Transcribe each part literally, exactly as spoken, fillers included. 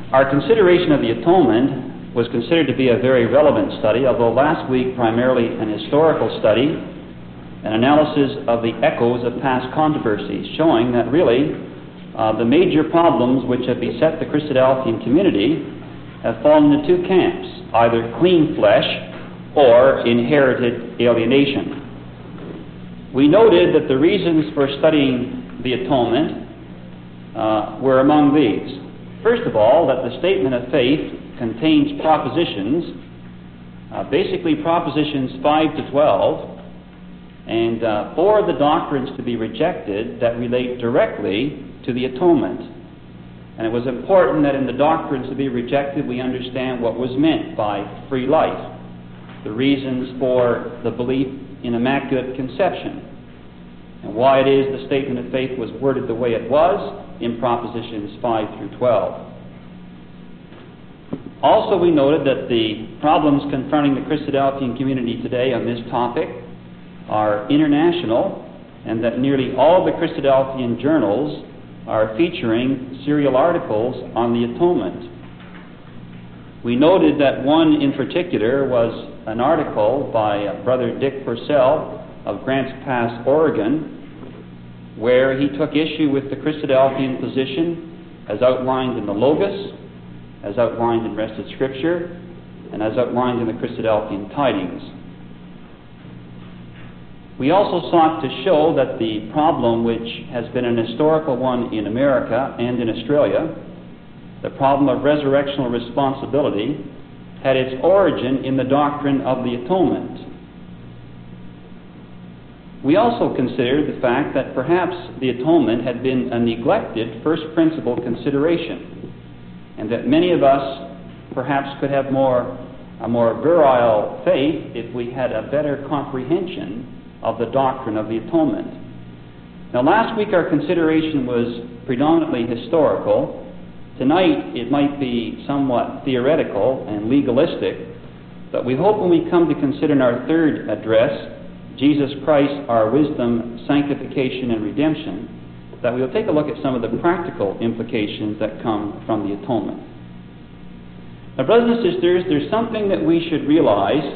Our consideration of the atonement was considered to be a very relevant study, although last week primarily an historical study, an analysis of the echoes of past controversies, showing that really uh, the major problems which have beset the Christadelphian community have fallen into two camps, either clean flesh or inherited alienation. We noted that the reasons for studying the atonement uh, were among these. First of all, that the statement of faith contains propositions, uh, basically propositions five to twelve, and uh, four of the doctrines to be rejected that relate directly to the atonement. And it was important that in the doctrines to be rejected we understand what was meant by free life, the reasons for the belief in Immaculate Conception, and why it is the statement of faith was worded the way it was in propositions five through twelve. Also, we noted that the problems confronting the Christadelphian community today on this topic are international, and that nearly all of the Christadelphian journals are featuring serial articles on the atonement. We noted that one in particular was an article by Brother Dick Purcell of Grants Pass, Oregon, where he took issue with the Christadelphian position as outlined in the Logos, as outlined in Wrested Scripture, and as outlined in the Christadelphian Tidings. We also sought to show that the problem, which has been an historical one in America and in Australia, the problem of resurrectional responsibility, had its origin in the doctrine of the atonement. We also considered the fact that perhaps the atonement had been a neglected first principle consideration, and that many of us perhaps could have more a more virile faith if we had a better comprehension of the doctrine of the atonement. Now, last week our consideration was predominantly historical. Tonight it might be somewhat theoretical and legalistic, but we hope when we come to consider in our third address, Jesus Christ, our wisdom, sanctification, and redemption, that we'll take a look at some of the practical implications that come from the atonement. Now, brothers and sisters, there's something that we should realize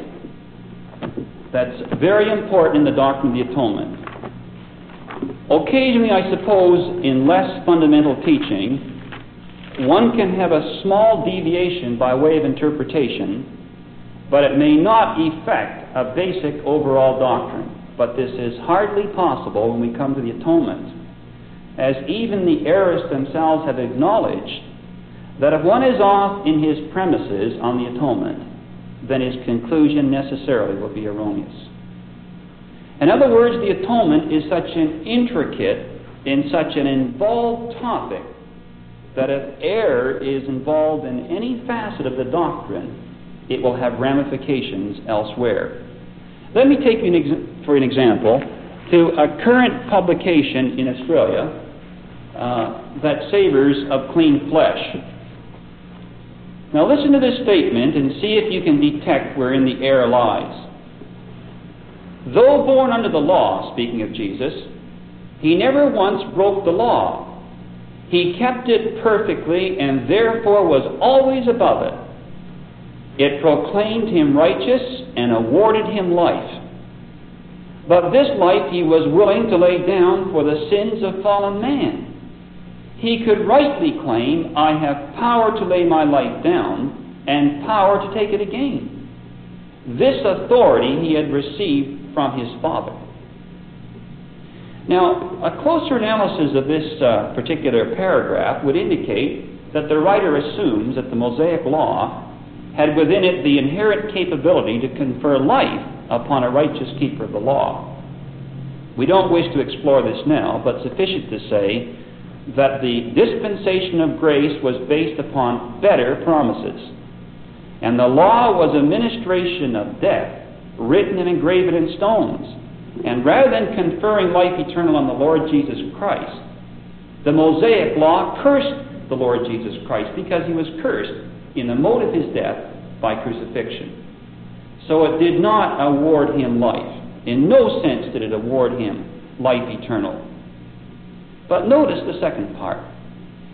that's very important in the doctrine of the atonement. Occasionally, I suppose, in less fundamental teaching, one can have a small deviation by way of interpretation, but it may not affect a basic overall doctrine. But this is hardly possible when we come to the atonement, as even the aorists themselves have acknowledged that if one is off in his premises on the atonement, then his conclusion necessarily will be erroneous. In other words, the atonement is such an intricate and such an involved topic that if error is involved in any facet of the doctrine, it will have ramifications elsewhere. Let me take you, an ex- for an example, to a current publication in Australia uh, that savors of clean flesh. Now listen to this statement and see if you can detect wherein the error lies. Though born under the law, speaking of Jesus, he never once broke the law. He kept it perfectly and therefore was always above it. It proclaimed him righteous and awarded him life. But this life he was willing to lay down for the sins of fallen man. He could rightly claim, I have power to lay my life down and power to take it again. This authority he had received from his Father. Now, a closer analysis of this uh, particular paragraph would indicate that the writer assumes that the Mosaic Law had within it the inherent capability to confer life upon a righteous keeper of the law. We don't wish to explore this now, but sufficient to say that the dispensation of grace was based upon better promises. And the law was a ministration of death, written and engraven in stones. And rather than conferring life eternal on the Lord Jesus Christ, the Mosaic Law cursed the Lord Jesus Christ because he was cursed in the mode of his death by crucifixion. So it did not award him life. In no sense did it award him life eternal. But notice the second part.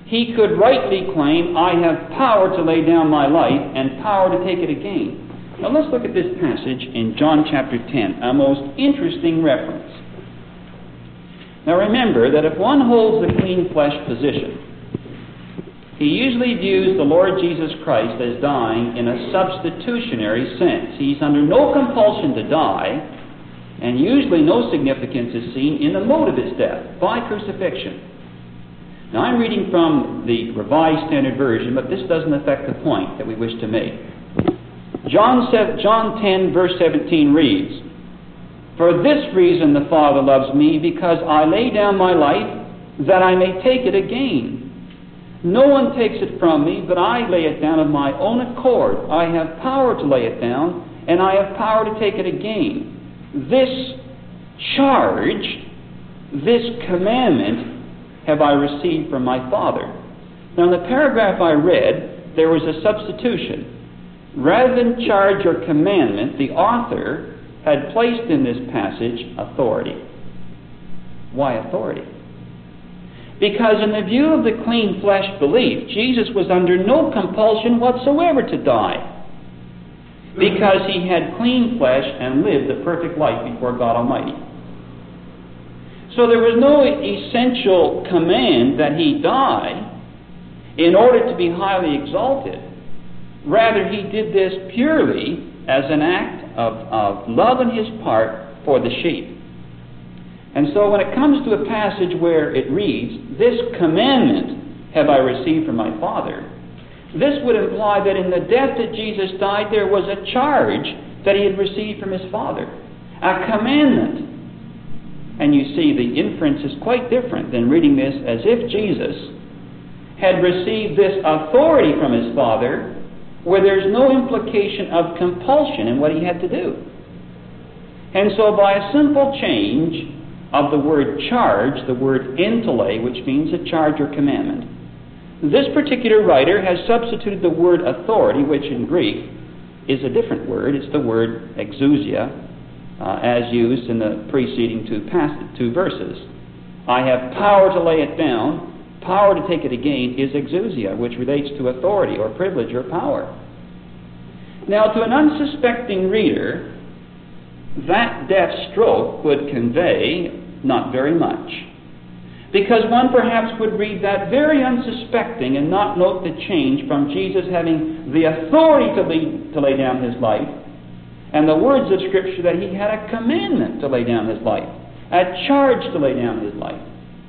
he could rightly claim, I have power to lay down my life and power to take it again. Now let's look at this passage in John chapter ten, a most interesting reference. Now remember that if one holds the clean flesh position, he usually views the Lord Jesus Christ as dying in a substitutionary sense. He's under no compulsion to die, and usually no significance is seen in the mode of his death, by crucifixion. Now I'm reading from the Revised Standard Version, but this doesn't affect the point that we wish to make. John ten, verse seventeen reads, For this reason the Father loves me, because I lay down my life, that I may take it again. No one takes it from me, but I lay it down of my own accord. I have power to lay it down, and I have power to take it again. This charge, this commandment, have I received from my Father. Now in the paragraph I read, there was a substitution. Rather than charge or commandment, the author had placed in this passage authority. Why authority? Because in the view of the clean flesh belief, Jesus was under no compulsion whatsoever to die, because he had clean flesh and lived a perfect life before God Almighty. So there was no essential command that he die in order to be highly exalted. Rather, he did this purely as an act of, of love on his part for the sheep. And so when it comes to a passage where it reads, This commandment have I received from my Father, this would imply that in the death that Jesus died, there was a charge that he had received from his Father, a commandment. And you see, the inference is quite different than reading this as if Jesus had received this authority from his Father, where there's no implication of compulsion in what he had to do. And so by a simple change of the word charge, the word entele, which means a charge or commandment, this particular writer has substituted the word authority, which in Greek is a different word. It's the word exousia, uh, as used in the preceding two, passages, two verses. I have power to lay it down. Power to take it again is exousia, which relates to authority or privilege or power. Now, to an unsuspecting reader, that death stroke would convey not very much, because one perhaps would read that very unsuspecting and not note the change from Jesus having the authority to lay, to lay down his life, and the words of Scripture that he had a commandment to lay down his life, a charge to lay down his life.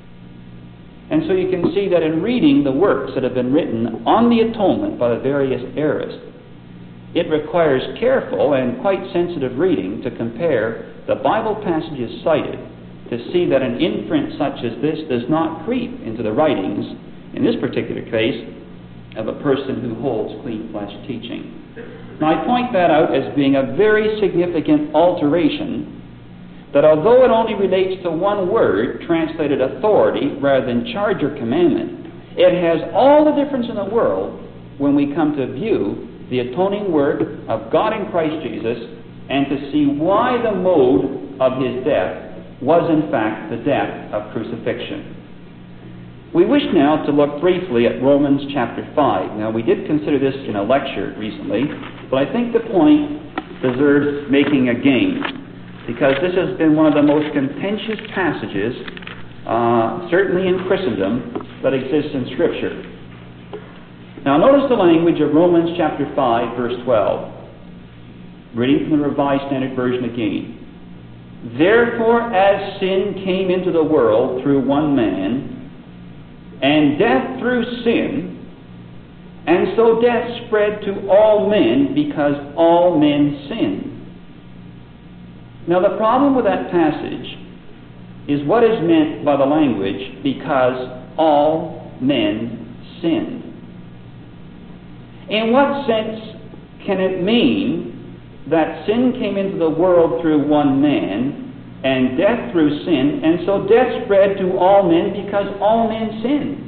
And so you can see that in reading the works that have been written on the atonement by the various eras, it requires careful and quite sensitive reading to compare the Bible passages cited to see that an inference such as this does not creep into the writings, in this particular case, of a person who holds clean flesh teaching. Now I point that out as being a very significant alteration, that although it only relates to one word, translated authority, rather than charge or commandment, it has all the difference in the world when we come to view the atoning work of God in Christ Jesus and to see why the mode of his death was in fact the death of crucifixion. We wish now to look briefly at Romans chapter five. Now we did consider this in a lecture recently, but I think the point deserves making again, because this has been one of the most contentious passages, uh, certainly in Christendom, that exists in Scripture. Now notice the language of Romans chapter five, verse twelve. Reading from the Revised Standard Version again. Therefore, as sin came into the world through one man, and death through sin, and so death spread to all men because all men sinned. Now the problem with that passage is what is meant by the language, because all men sinned. In what sense can it mean that sin came into the world through one man, and death through sin, and so death spread to all men because all men sinned?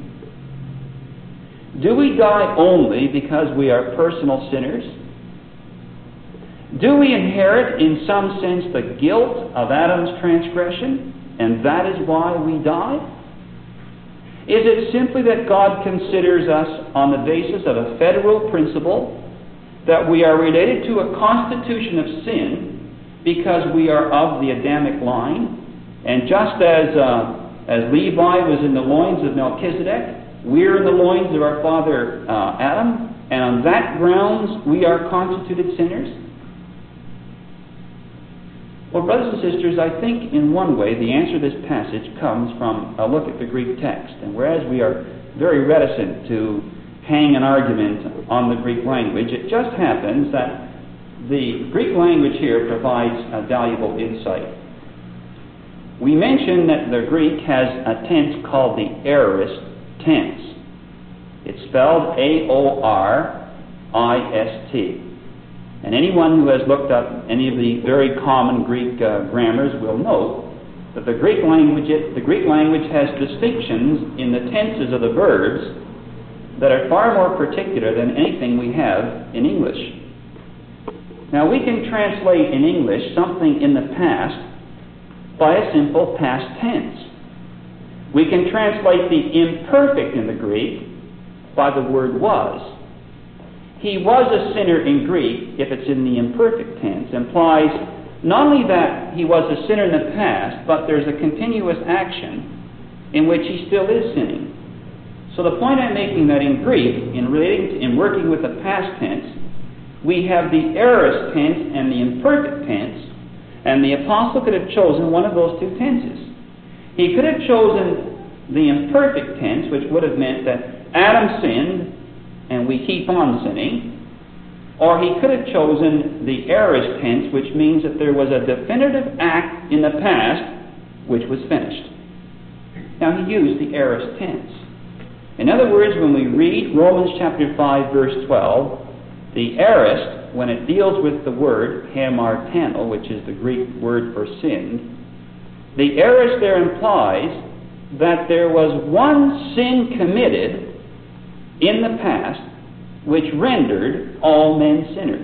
Do we die only because we are personal sinners? Do we inherit, in some sense, the guilt of Adam's transgression, and that is why we die? Is it simply that God considers us on the basis of a federal principle, that we are related to a constitution of sin because we are of the Adamic line? And just as, uh, as Levi was in the loins of Melchizedek, we're in the loins of our father uh, Adam, and on that grounds we are constituted sinners? Well, brothers and sisters, I think in one way the answer to this passage comes from a look at the Greek text. And whereas we are very reticent to hang an argument on the Greek language, it just happens that the Greek language here provides a valuable insight. We mentioned that the Greek has a tense called the aorist tense. It's spelled A O R I S T. And anyone who has looked up any of the very common Greek uh, grammars will note that the Greek language the Greek language has distinctions in the tenses of the verbs that are far more particular than anything we have in English. Now, we can translate in English something in the past by a simple past tense. We can translate the imperfect in the Greek by the word was. He was a sinner in Greek, if it's in the imperfect tense, implies not only that he was a sinner in the past, but there's a continuous action in which he still is sinning. So the point I'm making that in Greek, in relating to, in working with the past tense, we have the aorist tense and the imperfect tense, and the apostle could have chosen one of those two tenses. He could have chosen the imperfect tense, which would have meant that Adam sinned, and we keep on sinning, or he could have chosen the aorist tense, which means that there was a definitive act in the past which was finished. Now, he used the aorist tense. In other words, when we read Romans chapter five, verse twelve, the aorist, when it deals with the word hamartano, which is the Greek word for sin, the aorist there implies that there was one sin committed in the past which rendered all men sinners.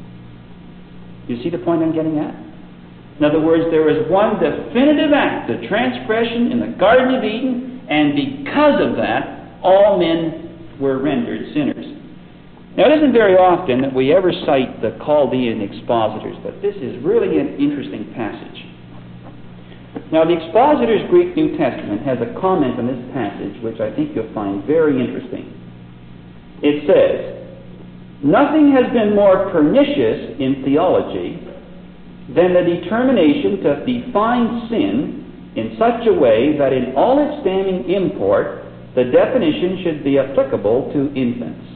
You see the point I'm getting at? In other words, there was one definitive act of transgression in the Garden of Eden, and because of that, all men were rendered sinners. Now, it isn't very often that we ever cite the Chaldean expositors, but this is really an interesting passage. Now, the Expositor's Greek New Testament has a comment on this passage which I think you'll find very interesting. It says, "Nothing has been more pernicious in theology than the determination to define sin in such a way that in all its standing import, the definition should be applicable to infants.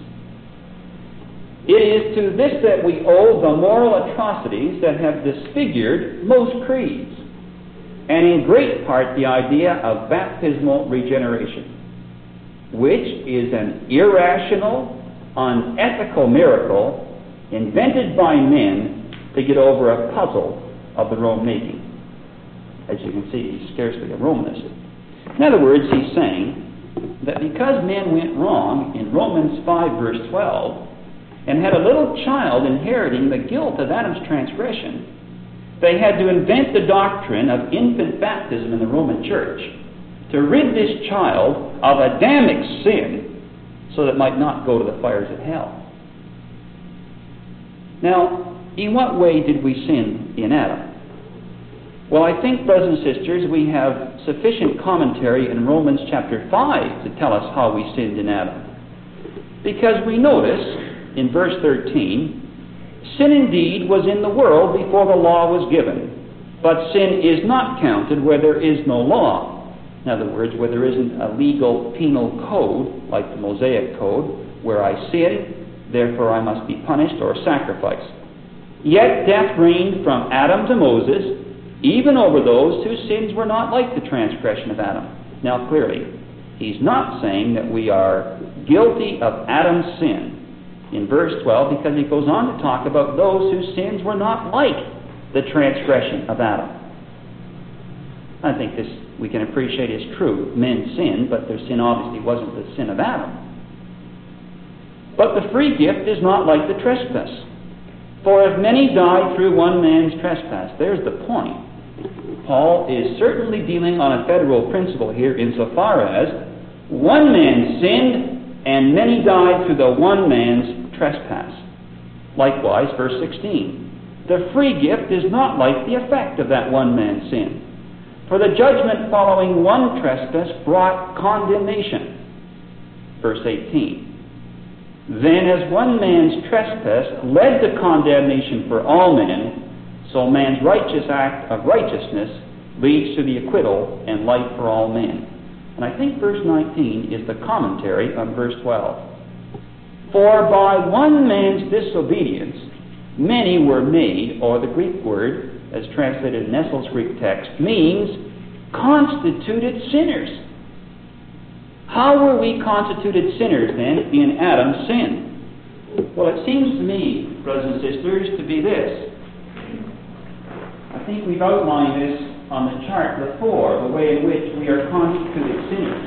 It is to this that we owe the moral atrocities that have disfigured most creeds, and in great part the idea of baptismal regeneration, which is an irrational, unethical miracle invented by men to get over a puzzle of their own making." As you can see, he's scarcely a Romanist. In other words, he's saying that because men went wrong in Romans five, verse twelve, and had a little child inheriting the guilt of Adam's transgression, they had to invent the doctrine of infant baptism in the Roman Church to rid this child of Adamic sin so that it might not go to the fires of hell. Now, in what way did we sin in Adam? Well, I think, brothers and sisters, we have sufficient commentary in Romans chapter five to tell us how we sinned in Adam. Because we notice in verse thirteen, "Sin indeed was in the world before the law was given, but sin is not counted where there is no law." In other words, where there isn't a legal penal code, like the Mosaic Code, where I sin, therefore I must be punished or sacrificed. "Yet death reigned from Adam to Moses, even over those whose sins were not like the transgression of Adam." Now clearly, he's not saying that we are guilty of Adam's sin in verse twelve, because he goes on to talk about those whose sins were not like the transgression of Adam. I think this we can appreciate is true. Men sinned, but their sin obviously wasn't the sin of Adam. But the free gift is not like the trespass. "For if many died through one man's trespass," there's the point. Paul is certainly dealing on a federal principle here insofar as One man sinned, and many died through the one man's trespass. Likewise, verse sixteen, the free gift is not like the effect of that one man's sin. For the judgment following one trespass brought condemnation. Verse eighteen, then as one man's trespass led to condemnation for all men, so man's righteous act of righteousness leads to the acquittal and life for all men. And I think verse nineteen is the commentary on verse twelve. For by one man's disobedience many were made, or the Greek word, as translated in Nestle's Greek text, means constituted sinners. How were we constituted sinners then in Adam's sin? Well, it seems to me, brothers and sisters, to be this. I think we've outlined this on the chart before, the way in which we are constituted sinners.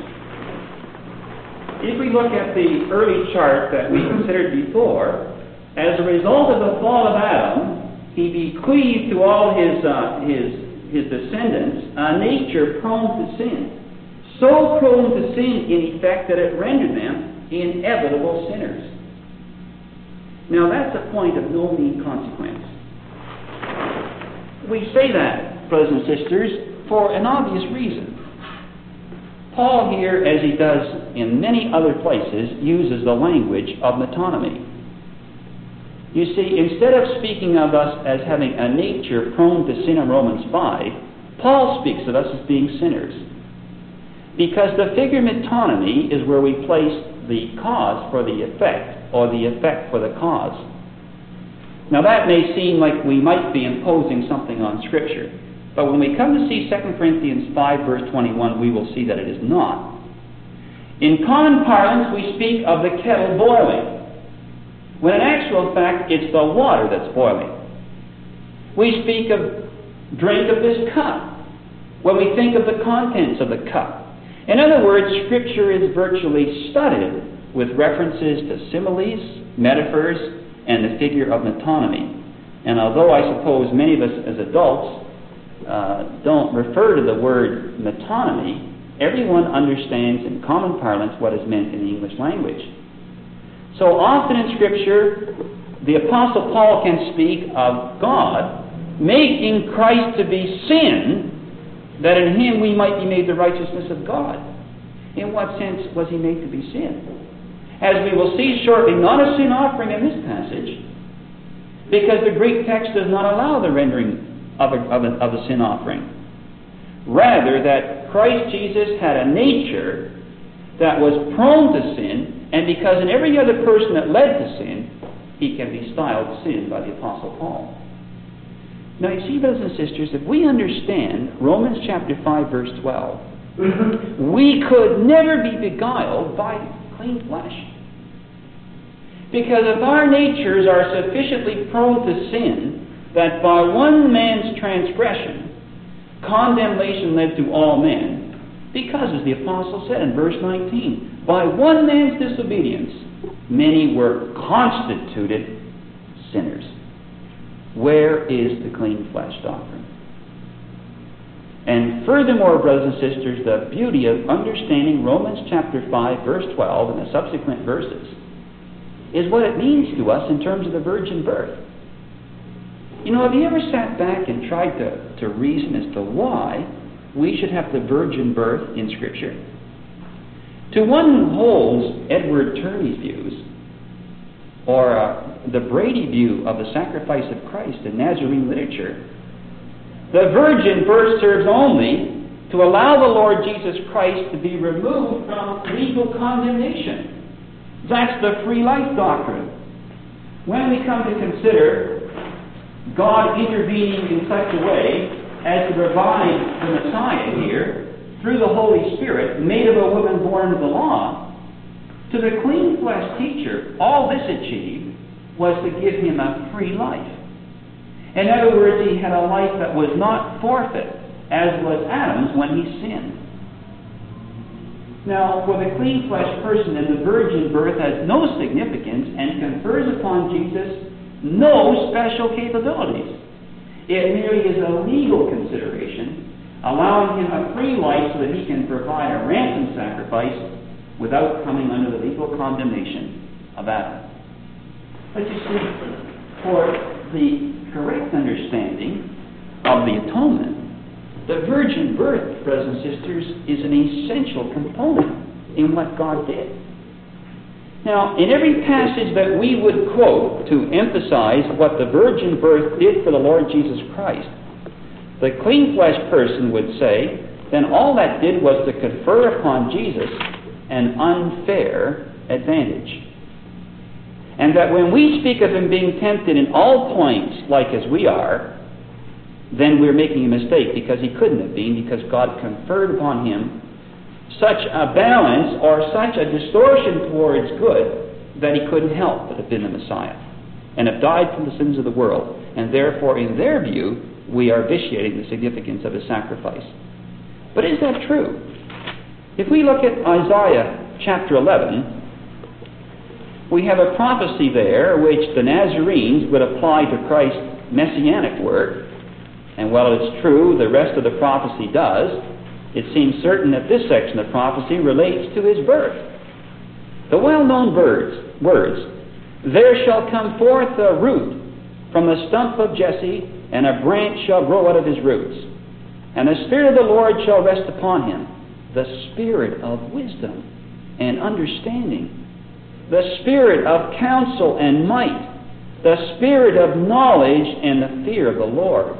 If we look at the early chart that we considered before, as a result of the fall of Adam, he bequeathed to all his, uh, his, his descendants a nature prone to sin. So prone to sin, in effect, that it rendered them inevitable sinners. Now, that's a point of no mean consequence. We say that, brothers and sisters, for an obvious reason. Paul here, as he does in many other places, uses the language of metonymy. You see, instead of speaking of us as having a nature prone to sin in Romans five, Paul speaks of us as being sinners. Because the figure metonymy is where we place the cause for the effect, or the effect for the cause. Now that may seem like we might be imposing something on Scripture, but when we come to see Second Corinthians five, verse twenty-one, we will see that it is not. In common parlance, we speak of the kettle boiling, when in actual fact it's the water that's boiling. We speak of drink of this cup, when we think of the contents of the cup. In other words, Scripture is virtually studded with references to similes, metaphors, and the figure of metonymy. And although I suppose many of us as adults uh, don't refer to the word metonymy, everyone understands in common parlance what is meant in the English language. So often in Scripture, the Apostle Paul can speak of God making Christ to be sin, that in him we might be made the righteousness of God. In what sense was he made to be sin? As we will see shortly, not a sin offering in this passage, because the Greek text does not allow the rendering of a, of a, of a sin offering. Rather, that Christ Jesus had a nature that was prone to sin, and because in every other person that led to sin, he can be styled sin by the Apostle Paul. Now, you see, brothers and sisters, if we understand Romans chapter five, verse twelve, we could never be beguiled by clean flesh. Because if our natures are sufficiently prone to sin that by one man's transgression, condemnation led to all men, because, as the Apostle said in verse nineteen, by one man's disobedience, many were constituted sinners. Where is the clean flesh doctrine? And furthermore, brothers and sisters, the beauty of understanding Romans chapter five, verse twelve, and the subsequent verses, is what it means to us in terms of the virgin birth. You know, have you ever sat back and tried to, to reason as to why we should have the virgin birth in Scripture? To one who holds Edward Turney's views, or uh, the Brady view of the sacrifice of Christ in Nazarene literature, the virgin birth serves only to allow the Lord Jesus Christ to be removed from legal condemnation. That's the free life doctrine. When we come to consider God intervening in such a way as to provide the Messiah here, through the Holy Spirit, made of a woman born of the law, to the clean flesh teacher, all this achieved was to give him a free life. In other words, he had a life that was not forfeit, as was Adam's when he sinned. Now, for the clean flesh person, and the virgin birth has no significance and confers upon Jesus no special capabilities. It merely is a legal consideration, allowing him a free life so that he can provide a ransom sacrifice without coming under the legal condemnation of Adam. But you see, for the correct understanding of the atonement, the virgin birth, brothers and sisters, is an essential component in what God did. Now, in every passage that we would quote to emphasize what the virgin birth did for the Lord Jesus Christ, the clean-fleshed person would say, then all that did was to confer upon Jesus an unfair advantage. And that when we speak of him being tempted in all points like as we are, then we're making a mistake, because he couldn't have been, because God conferred upon him such a balance or such a distortion towards good that he couldn't help but have been the Messiah and have died for the sins of the world. And therefore, in their view, we are vitiating the significance of his sacrifice. But is that true? If we look at Isaiah chapter eleven, we have a prophecy there which the Nazarenes would apply to Christ's messianic work. And while it's true the rest of the prophecy does, it seems certain that this section of prophecy relates to his birth. The well-known words, words, "There shall come forth a root from the stump of Jesse, and a branch shall grow out of his roots. And the Spirit of the Lord shall rest upon him, the Spirit of wisdom and understanding, the Spirit of counsel and might, the Spirit of knowledge and the fear of the Lord."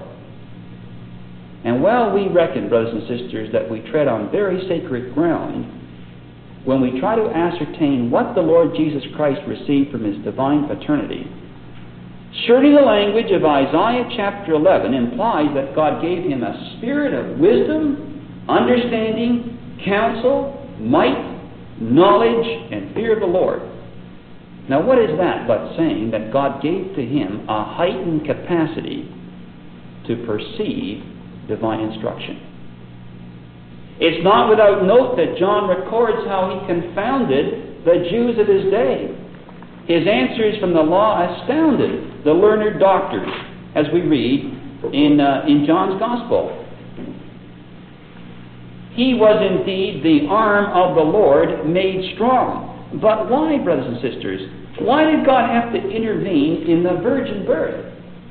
And while we reckon, brothers and sisters, that we tread on very sacred ground when we try to ascertain what the Lord Jesus Christ received from his divine paternity, surely the language of Isaiah chapter eleven implies that God gave him a spirit of wisdom, understanding, counsel, might, knowledge, and fear of the Lord. Now what is that but saying that God gave to him a heightened capacity to perceive divine instruction? It's not without note that John records how he confounded the Jews of his day. His answers from the law astounded the learned doctors, as we read in, uh, in John's Gospel. He was indeed the arm of the Lord made strong. But why, brothers and sisters? Why did God have to intervene in the virgin birth?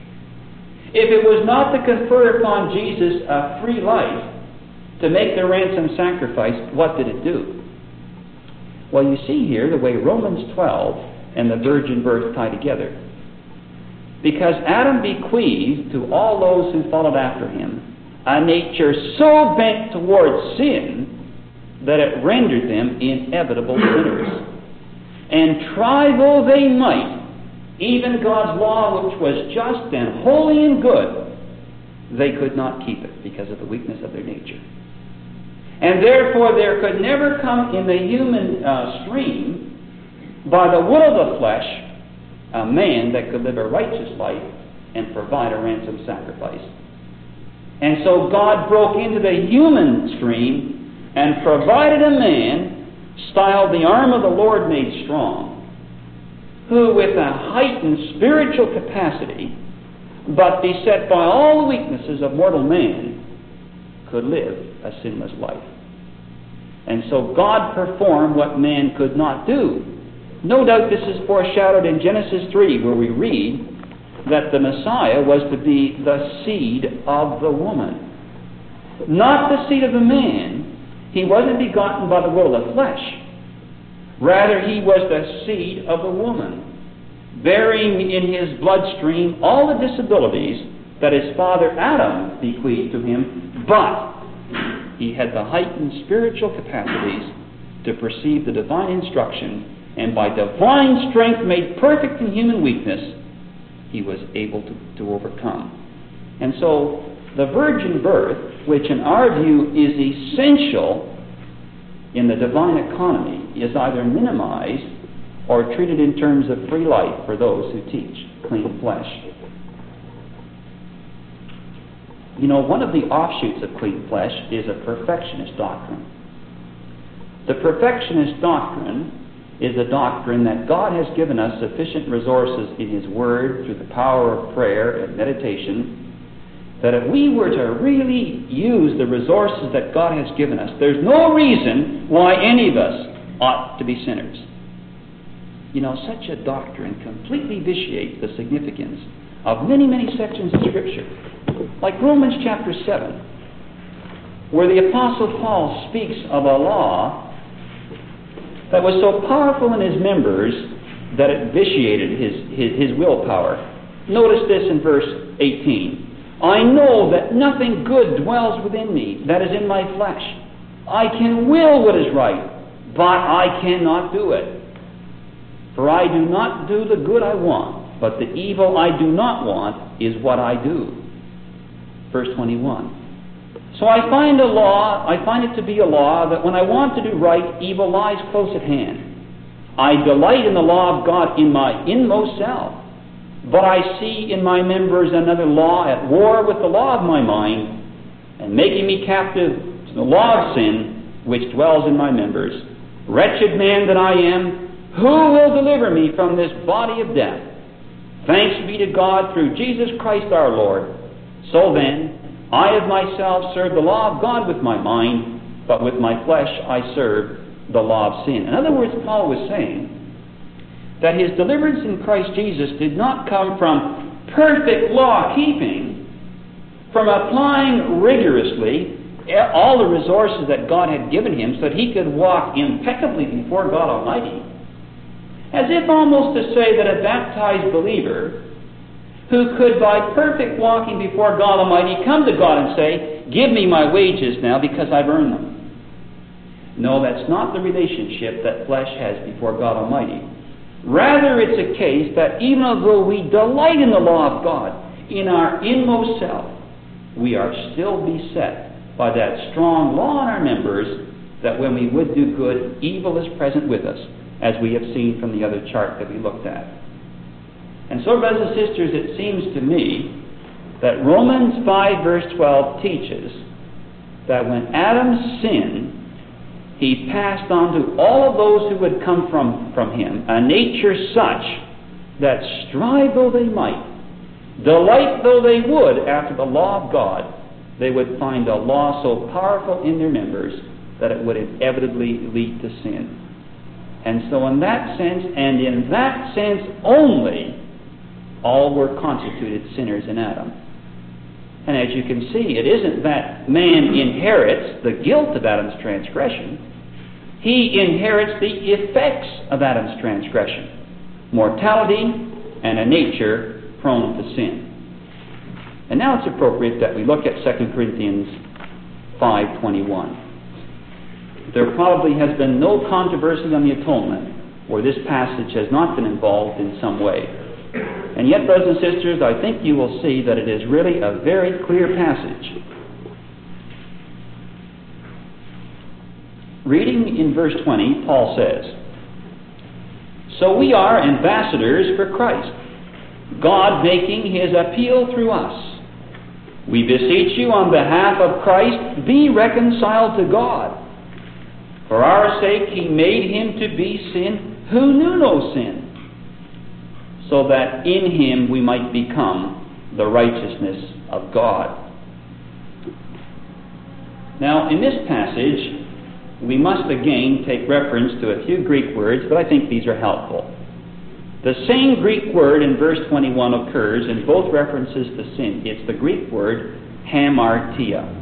If it was not to confer upon Jesus a free life, to make the ransom sacrifice, what did it do? Well, you see here the way Romans twelve and the virgin birth tie together. Because Adam bequeathed to all those who followed after him a nature so bent towards sin that it rendered them inevitable sinners. And try though they might, even God's law, which was just and holy and good, they could not keep it because of the weakness of their nature. And therefore there could never come in the human uh, stream, by the will of the flesh, a man that could live a righteous life and provide a ransom sacrifice. And so God broke into the human stream and provided a man, styled the arm of the Lord made strong, who with a heightened spiritual capacity, but beset by all the weaknesses of mortal man, could live a sinless life. And so God performed what man could not do. No doubt this is foreshadowed in Genesis three, where we read that the Messiah was to be the seed of the woman. Not the seed of the man. He wasn't begotten by the will of the flesh. Rather, he was the seed of the woman, bearing in his bloodstream all the disabilities that his father Adam bequeathed to him, but he had the heightened spiritual capacities to perceive the divine instruction, and by divine strength made perfect in human weakness, he was able to, to overcome. And so, the virgin birth, which in our view is essential in the divine economy, is either minimized or treated in terms of free life for those who teach clean flesh. You know, one of the offshoots of clean flesh is a perfectionist doctrine. The perfectionist doctrine is a doctrine that God has given us sufficient resources in His Word through the power of prayer and meditation, that if we were to really use the resources that God has given us, there's no reason why any of us ought to be sinners. You know, such a doctrine completely vitiates the significance of many, many sections of Scripture. Like Romans chapter seven, where the Apostle Paul speaks of a law that was so powerful in his members that it vitiated his, his, his willpower. Notice this in verse eighteen. I know that nothing good dwells within me, that is in my flesh. I can will what is right, but I cannot do it. For I do not do the good I want, but the evil I do not want is what I do. Verse twenty-one. So I find a law, I find it to be a law that when I want to do right, evil lies close at hand. I delight in the law of God in my inmost self, but I see in my members another law at war with the law of my mind, and making me captive to the law of sin, which dwells in my members. Wretched man that I am, who will deliver me from this body of death? Thanks be to God through Jesus Christ our Lord. So then, I of myself serve the law of God with my mind, but with my flesh I serve the law of sin. In other words, Paul was saying that his deliverance in Christ Jesus did not come from perfect law-keeping, from applying rigorously all the resources that God had given him so that he could walk impeccably before God Almighty, as if almost to say that a baptized believer who could by perfect walking before God Almighty come to God and say, give me my wages now because I've earned them. No, that's not the relationship that flesh has before God Almighty. Rather, it's a case that even though we delight in the law of God in our inmost self, we are still beset by that strong law in our members that when we would do good, evil is present with us, as we have seen from the other chart that we looked at. And so, brothers and sisters, it seems to me that Romans five verse twelve teaches that when Adam sinned, he passed on to all of those who would come from, from him a nature such that strive though they might, delight though they would after the law of God, they would find a law so powerful in their members that it would inevitably lead to sin. And so in that sense, and in that sense only, all were constituted sinners in Adam. And as you can see, it isn't that man inherits the guilt of Adam's transgression. He inherits the effects of Adam's transgression, mortality and a nature prone to sin. And now it's appropriate that we look at Second Corinthians five twenty-one. There probably has been no controversy on the atonement where this passage has not been involved in some way. And yet, brothers and sisters, I think you will see that it is really a very clear passage. Reading in verse twenty, Paul says, So we are ambassadors for Christ, God making his appeal through us. We beseech you on behalf of Christ, be reconciled to God. For our sake he made him to be sin who knew no sin, so that in him we might become the righteousness of God. Now, in this passage, we must again take reference to a few Greek words, but I think these are helpful. The same Greek word in verse twenty-one occurs in both references to sin. It's the Greek word hamartia.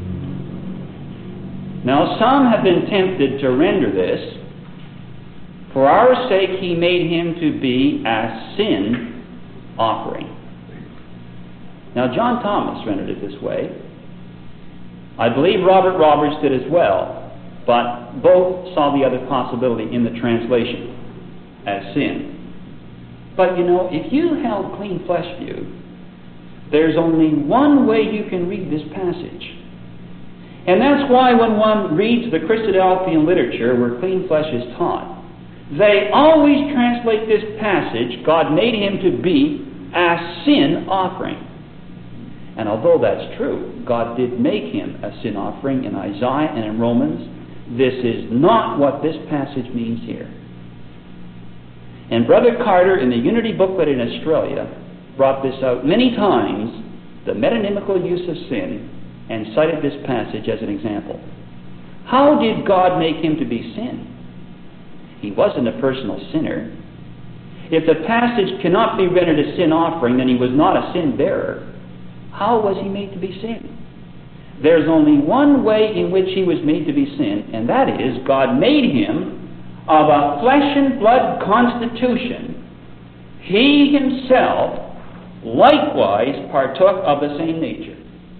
Now, some have been tempted to render this, for our sake he made him to be a sin offering. Now, John Thomas rendered it this way. I believe Robert Roberts did as well, but both saw the other possibility in the translation as sin. But, you know, if you held clean flesh view, there's only one way you can read this passage. And that's why when one reads the Christadelphian literature where clean flesh is taught, they always translate this passage, God made him to be a sin offering. And although that's true, God did make him a sin offering in Isaiah and in Romans, this is not what this passage means here. And Brother Carter, in the Unity booklet in Australia, brought this out many times, the metonymical use of sin, and cited this passage as an example. How did God make him to be sin? he wasn't a personal sinner. If the passage cannot be rendered a sin offering, then he was not a sin bearer. How was he made to be sin? There's only one way in which he was made to be sin, and that is God made him of a flesh and blood constitution. He himself likewise partook of the same nature.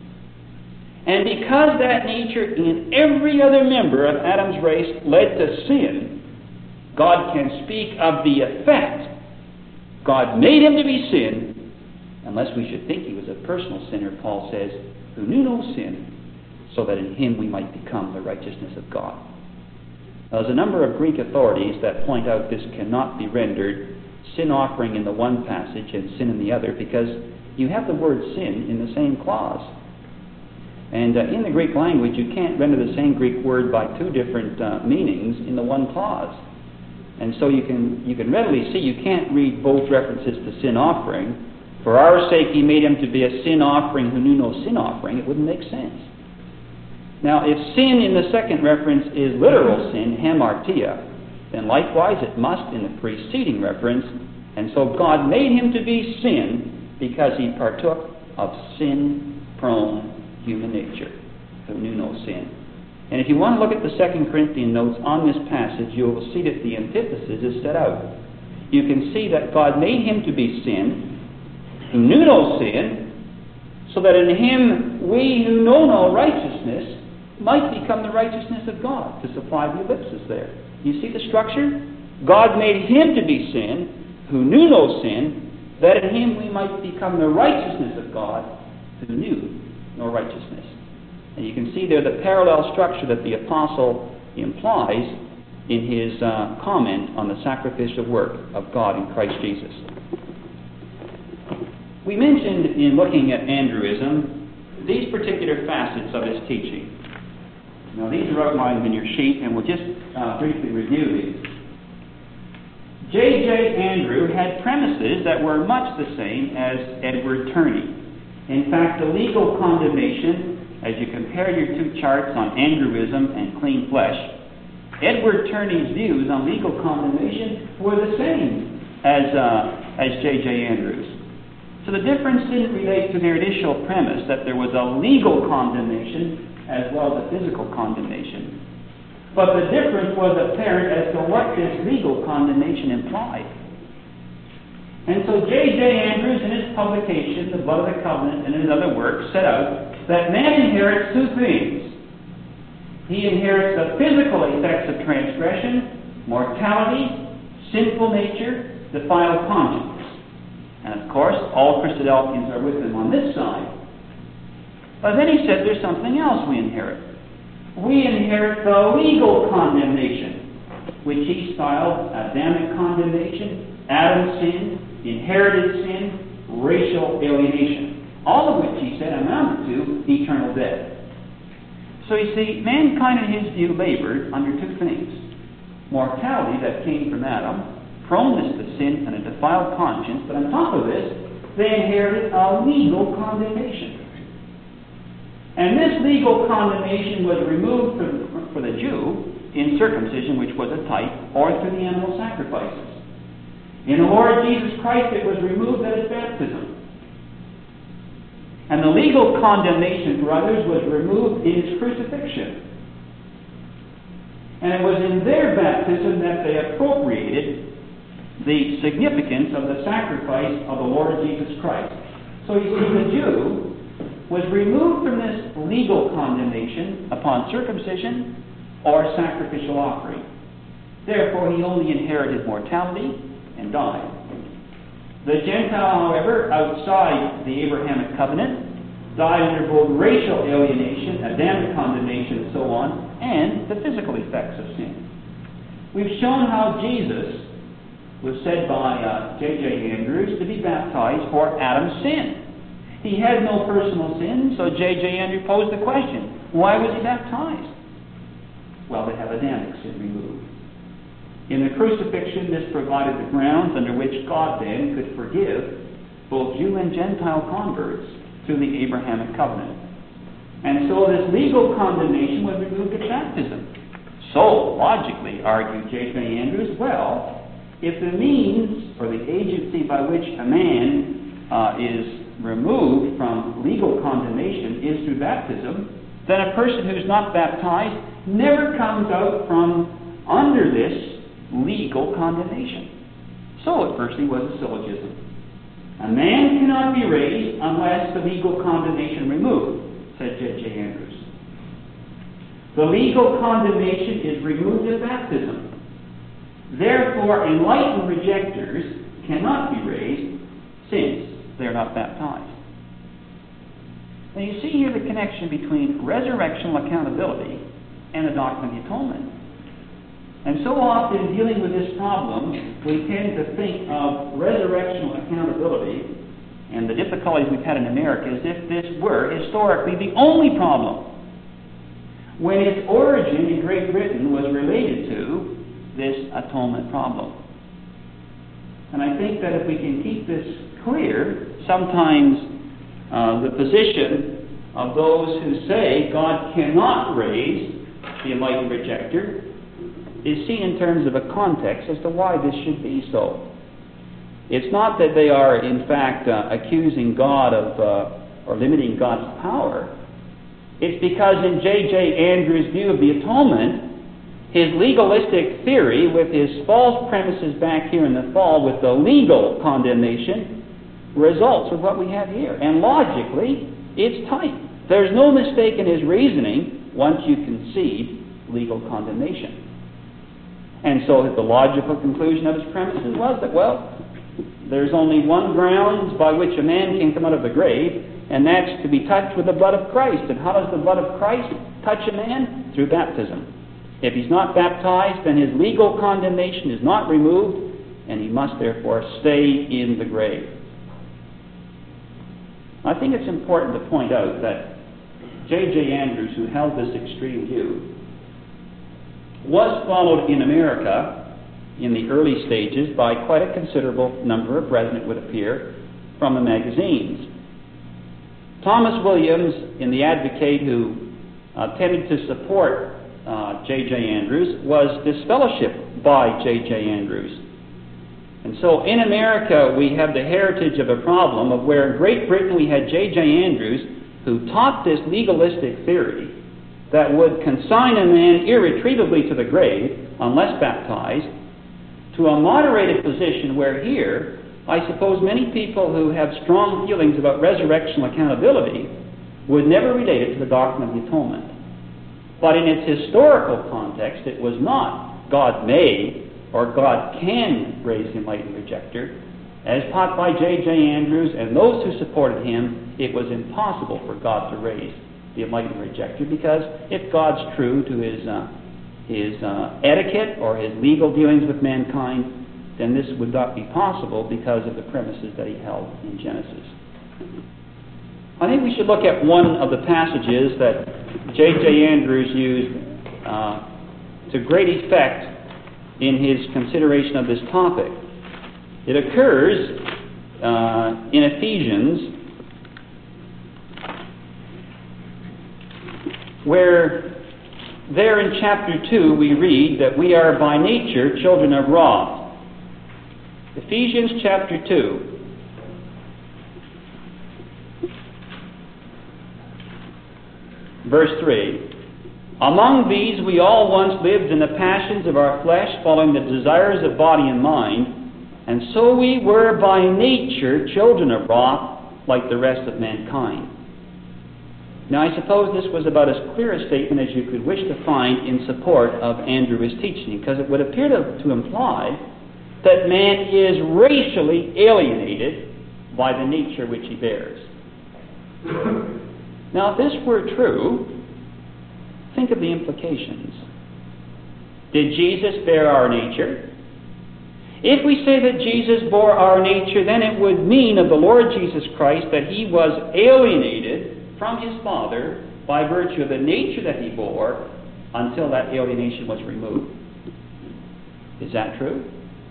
And because that nature in every other member of Adam's race led to sin, God can speak of the effect. God made him to be sin, unless we should think he was a personal sinner, Paul says, who knew no sin, so that in him we might become the righteousness of God. Now, there's a number of Greek authorities that point out this cannot be rendered sin offering in the one passage and sin in the other, because you have the word sin in the same clause. And uh, in the Greek language, you can't render the same Greek word by two different uh, meanings in the one clause. And so you can you can readily see you can't read both references to sin offering. For our sake he made him to be a sin offering who knew no sin offering. It wouldn't make sense. Now, if sin in the second reference is literal sin, hamartia, then likewise it must in the preceding reference. And so God made him to be sin because he partook of sin-prone human nature who knew no sin. And if you want to look at the Second Corinthian notes on this passage, you will see that the antithesis is set out. You can see that God made him to be sin, who knew no sin, so that in him we who know no righteousness might become the righteousness of God, to supply the ellipsis there. You see the structure? God made him to be sin, who knew no sin, that in him we might become the righteousness of God, who knew no righteousness. And you can see there the parallel structure that the apostle implies in his uh, comment on the sacrificial work of God in Christ Jesus. We mentioned in looking at Andrewism these particular facets of his teaching. Now these are outlined in your sheet, and we'll just uh, briefly review these. J J Andrew had premises that were much the same as Edward Turney. In fact, the legal condemnation, as you compare your two charts on Andrewism and clean flesh, Edward Turney's views on legal condemnation were the same as, uh, as J J Andrews. So the difference didn't relate to their initial premise that there was a legal condemnation as well as a physical condemnation. But the difference was apparent as to what this legal condemnation implied. And so J J Andrews, in his publication, The Blood of the Covenant, and in his other works, set out that man inherits two things. He inherits the physical effects of transgression, mortality, sinful nature, defiled conscience. And of course, all Christadelphians are with him on this side. But then he said there's something else we inherit. We inherit the legal condemnation, which he styled Adamic condemnation, Adam's sin, inherited sin, racial alienation. All of which, he said, amounted to eternal death. So you see, mankind in his view labored under two things. Mortality that came from Adam, proneness to sin, and a defiled conscience, but on top of this, they inherited a legal condemnation. And this legal condemnation was removed for, for the Jew in circumcision, which was a type, or through the animal sacrifices. In the Lord Jesus Christ, it was removed at his baptism. And the legal condemnation for others was removed in his crucifixion. And it was in their baptism that they appropriated the significance of the sacrifice of the Lord Jesus Christ. So you see, the Jew was removed from this legal condemnation upon circumcision or sacrificial offering. Therefore, he only inherited mortality and died. The Gentile, however, outside the Abrahamic covenant, died under both racial alienation, Adamic condemnation, and so on, and the physical effects of sin. We've shown how Jesus was said by uh, J J Andrews to be baptized for Adam's sin. He had no personal sin, so J J Andrews posed the question, why was he baptized? Well, to have Adamic sin removed. In the crucifixion, this provided the grounds under which God then could forgive both Jew and Gentile converts through the Abrahamic covenant. And so this legal condemnation was removed at baptism. So, logically, argued J J Andrews, well, if the means or the agency by which a man uh, is removed from legal condemnation is through baptism, then a person who's not baptized never comes out from under this legal condemnation. So it firstly was a syllogism. A man cannot be raised unless the legal condemnation removed, said J J Andrews. The legal condemnation is removed at baptism. Therefore, enlightened rejectors cannot be raised since they are not baptized. Now you see here the connection between resurrectional accountability and the doctrine of the atonement. And so often in dealing with this problem, we tend to think of resurrectional accountability and the difficulties we've had in America as if this were historically the only problem, when its origin in Great Britain was related to this atonement problem. And I think that if we can keep this clear, sometimes uh, the position of those who say God cannot raise the enlightened rejecter is seen in terms of a context as to why this should be so. It's not that they are, in fact, uh, accusing God of uh, or limiting God's power. It's because in J J Andrews' view of the atonement, his legalistic theory with his false premises back here in the fall with the legal condemnation results with what we have here. And logically, it's tight. There's no mistake in his reasoning once you concede legal condemnation. And so the logical conclusion of his premises was that, well, there's only one grounds by which a man can come out of the grave, and that's to be touched with the blood of Christ. And how does the blood of Christ touch a man? Through baptism. If he's not baptized, then his legal condemnation is not removed, and he must therefore stay in the grave. I think it's important to point out that J J Andrews, who held this extreme view, was followed in America in the early stages by quite a considerable number of brethren, it would appear, from the magazines. Thomas Williams, in The Advocate, who uh, tended to support uh, J J Andrews, was disfellowshipped by J J Andrews. And so in America, we have the heritage of a problem of where in Great Britain we had J J Andrews, who taught this legalistic theory that would consign a man irretrievably to the grave unless baptized, to a moderated position where here, I suppose many people who have strong feelings about resurrectional accountability would never relate it to the doctrine of the atonement. But in its historical context, it was not God may or God can raise the enlightened rejecter. As taught by J J Andrews and those who supported him, it was impossible for God to raise the enlightened rejecter, because if God's true to his uh, his uh, etiquette or his legal dealings with mankind, then this would not be possible because of the premises that he held in Genesis. I think we should look at one of the passages that J J Andrews used uh, to great effect in his consideration of this topic. It occurs uh, in Ephesians, where there in chapter two we read that we are by nature children of wrath. Ephesians chapter two. Verse three. Among these we all once lived in the passions of our flesh, following the desires of body and mind, and so we were by nature children of wrath, like the rest of mankind. Now I suppose this was about as clear a statement as you could wish to find in support of Andrews' teaching, because it would appear to, to imply that man is racially alienated by the nature which he bears. Now if this were true, think of the implications. Did Jesus bear our nature? If we say that Jesus bore our nature, then it would mean of the Lord Jesus Christ that he was alienated from his Father by virtue of the nature that he bore until that alienation was removed. Is that true?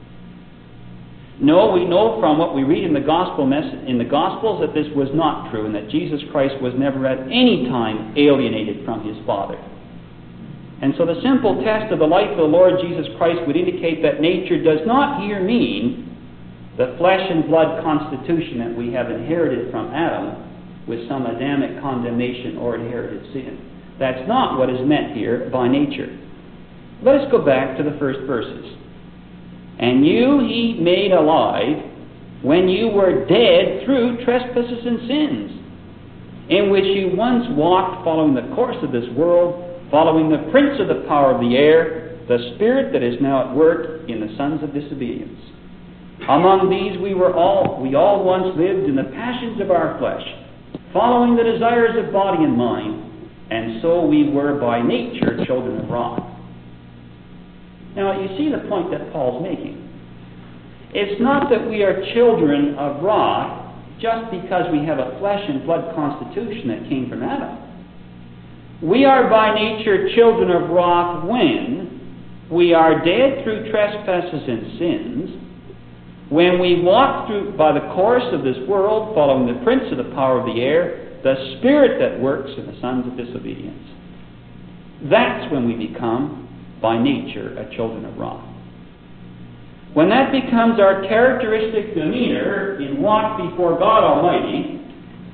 No, we know from what we read in the gospel mess- in the Gospels that this was not true, and that Jesus Christ was never at any time alienated from his Father. And so the simple test of the life of the Lord Jesus Christ would indicate that nature does not here mean the flesh and blood constitution that we have inherited from Adam with some Adamic condemnation or inherited sin. That's not what is meant here by nature. Let us go back to the first verses. And you he made alive when you were dead through trespasses and sins, in which you once walked following the course of this world, following the prince of the power of the air, the spirit that is now at work in the sons of disobedience. Among these we were all we all once lived in the passions of our flesh, following the desires of body and mind, and so we were by nature children of wrath. Now you see the point that Paul's making. It's not that we are children of wrath just because we have a flesh and blood constitution that came from Adam. We are by nature children of wrath when we are dead through trespasses and sins, when we walk through by the course of this world, following the prince of the power of the air, the spirit that works in the sons of disobedience. That's when we become, by nature, a children of wrath. When that becomes our characteristic demeanor in walk before God Almighty,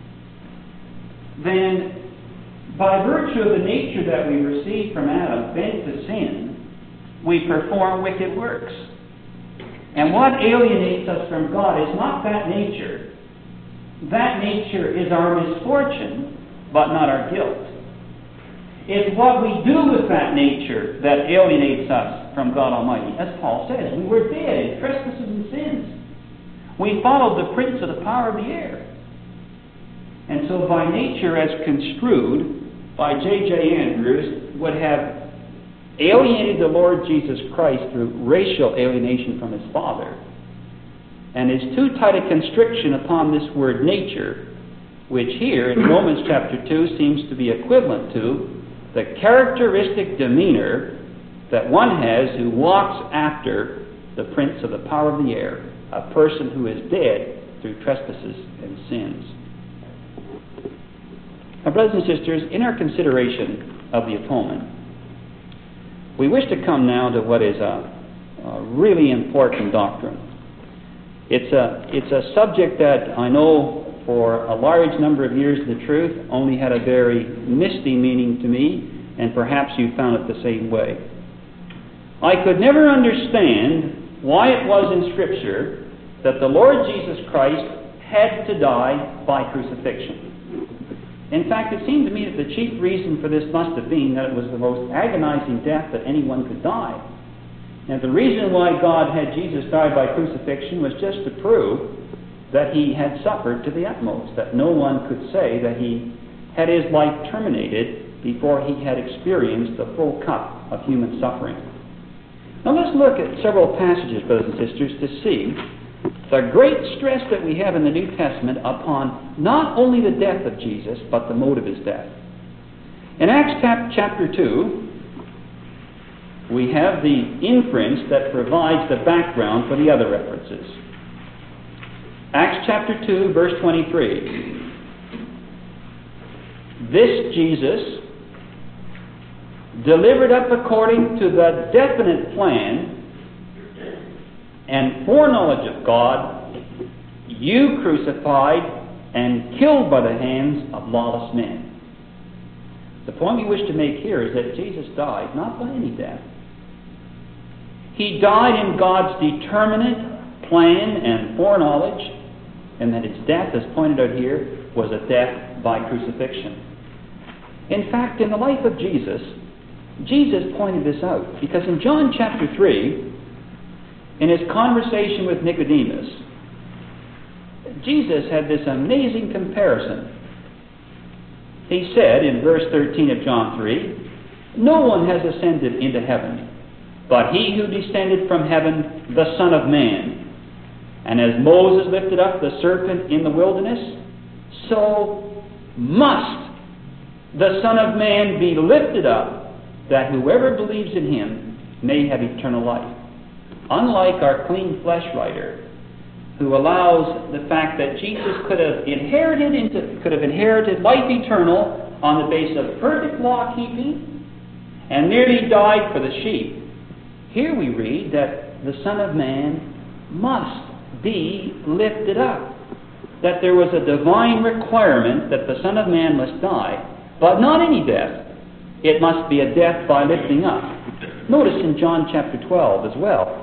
then by virtue of the nature that we receive from Adam, bent to sin, we perform wicked works. And what alienates us from God is not that nature. That nature is our misfortune, but not our guilt. It's what we do with that nature that alienates us from God Almighty. As Paul says, we were dead in trespasses and sins. We followed the prince of the power of the air. And so by nature, as construed by J J Andrews, would have alienated the Lord Jesus Christ through racial alienation from his Father, and is too tight a constriction upon this word nature, which here in Romans chapter two seems to be equivalent to the characteristic demeanor that one has who walks after the prince of the power of the air, a person who is dead through trespasses and sins. Now, brothers and sisters, in our consideration of the atonement, we wish to come now to what is a, a really important doctrine. It's a, it's a subject that I know for a large number of years the truth only had a very misty meaning to me, and perhaps you found it the same way. I could never understand why it was in Scripture that the Lord Jesus Christ had to die by crucifixion. In fact, it seemed to me that the chief reason for this must have been that it was the most agonizing death that anyone could die. And the reason why God had Jesus die by crucifixion was just to prove that he had suffered to the utmost, that no one could say that he had his life terminated before he had experienced the full cup of human suffering. Now let's look at several passages, brothers and sisters, to see the great stress that we have in the New Testament upon not only the death of Jesus, but the mode of his death. In Acts chapter two, we have the inference that provides the background for the other references. Acts chapter two, verse twenty-three. This Jesus, delivered up according to the definite plan and foreknowledge of God, you crucified and killed by the hands of lawless men. The point we wish to make here is that Jesus died not by any death. He died in God's determinate plan and foreknowledge, and that his death, as pointed out here, was a death by crucifixion. In fact, in the life of Jesus, Jesus pointed this out, because in John chapter three, in his conversation with Nicodemus, Jesus had this amazing comparison. He said in verse thirteen of John three, "No one has ascended into heaven, but he who descended from heaven, the Son of Man. And as Moses lifted up the serpent in the wilderness, so must the Son of Man be lifted up, that whoever believes in him may have eternal life." Unlike our clean flesh writer, who allows the fact that Jesus could have inherited into, could have inherited life eternal on the basis of perfect law keeping and nearly died for the sheep. Here we read that the Son of Man must be lifted up. That there was a divine requirement that the Son of Man must die, but not any death. It must be a death by lifting up. Notice in John chapter twelve as well.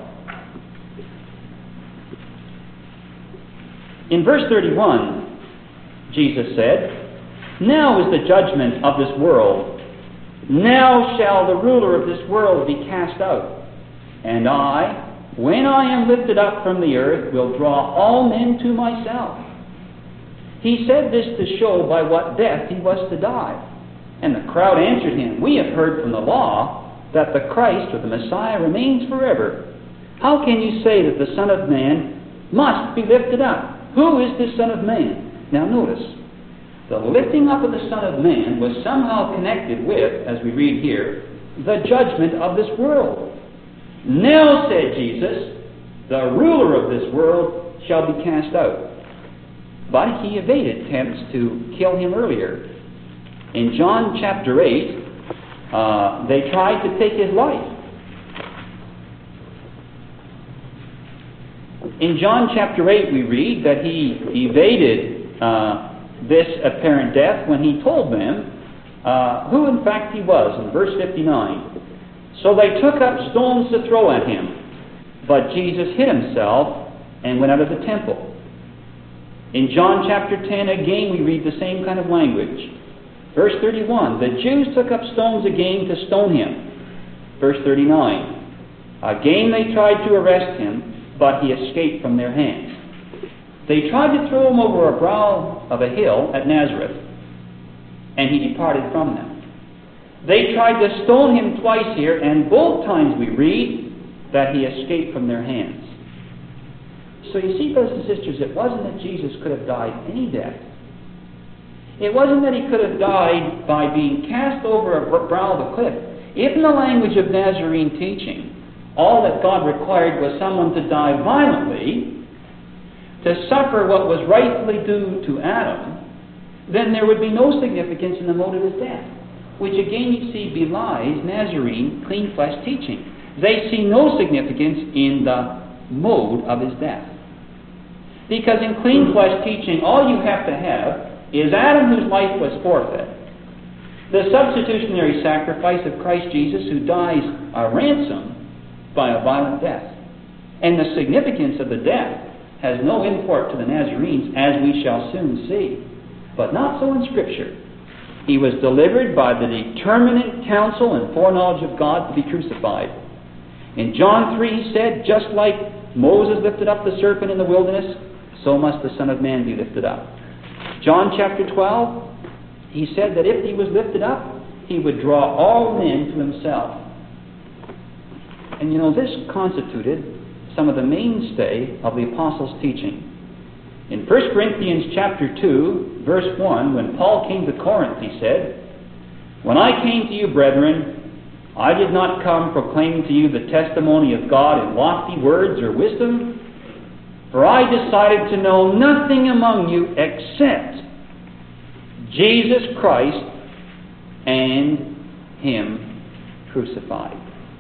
In verse thirty-one, Jesus said, "Now is the judgment of this world. Now shall the ruler of this world be cast out. And I, when I am lifted up from the earth, will draw all men to myself." He said this to show by what death he was to die. And the crowd answered him, "We have heard from the law that the Christ, or the Messiah, remains forever. How can you say that the Son of Man must be lifted up? Who is this Son of Man?" Now notice, the lifting up of the Son of Man was somehow connected with, as we read here, the judgment of this world. "Now," said Jesus, "the ruler of this world shall be cast out." But he evaded attempts to kill him earlier. In John chapter eight, uh, they tried to take his life. In John chapter eight, we read that he evaded uh, this apparent death when he told them uh, who in fact he was, in verse fifty-nine. "So they took up stones to throw at him, but Jesus hid himself and went out of the temple." In John chapter ten, again, we read the same kind of language. Verse thirty-one, "The Jews took up stones again to stone him." Verse thirty-nine, "Again they tried to arrest him, but he escaped from their hands." They tried to throw him over a brow of a hill at Nazareth, and he departed from them. They tried to stone him twice here, and both times we read that he escaped from their hands. So you see, brothers and sisters, it wasn't that Jesus could have died any death. It wasn't that he could have died by being cast over a brow of a cliff. If in the language of Nazarene teaching, all that God required was someone to die violently, to suffer what was rightfully due to Adam, then there would be no significance in the mode of his death, which again you see belies Nazarene clean flesh teaching. They see no significance in the mode of his death. Because in clean flesh teaching, all you have to have is Adam, whose life was forfeit, the substitutionary sacrifice of Christ Jesus, who dies a ransom by a violent death. And the significance of the death has no import to the Nazarenes, as we shall soon see. But not so in Scripture. He was delivered by the determinate counsel and foreknowledge of God to be crucified. In John three, he said, just like Moses lifted up the serpent in the wilderness, so must the Son of Man be lifted up. John chapter twelve, he said that if he was lifted up, he would draw all men to himself. And you know, this constituted some of the mainstay of the apostles' teaching. In First Corinthians chapter two, verse one, when Paul came to Corinth, he said, "When I came to you, brethren, I did not come proclaiming to you the testimony of God in lofty words or wisdom, for I decided to know nothing among you except Jesus Christ and Him crucified."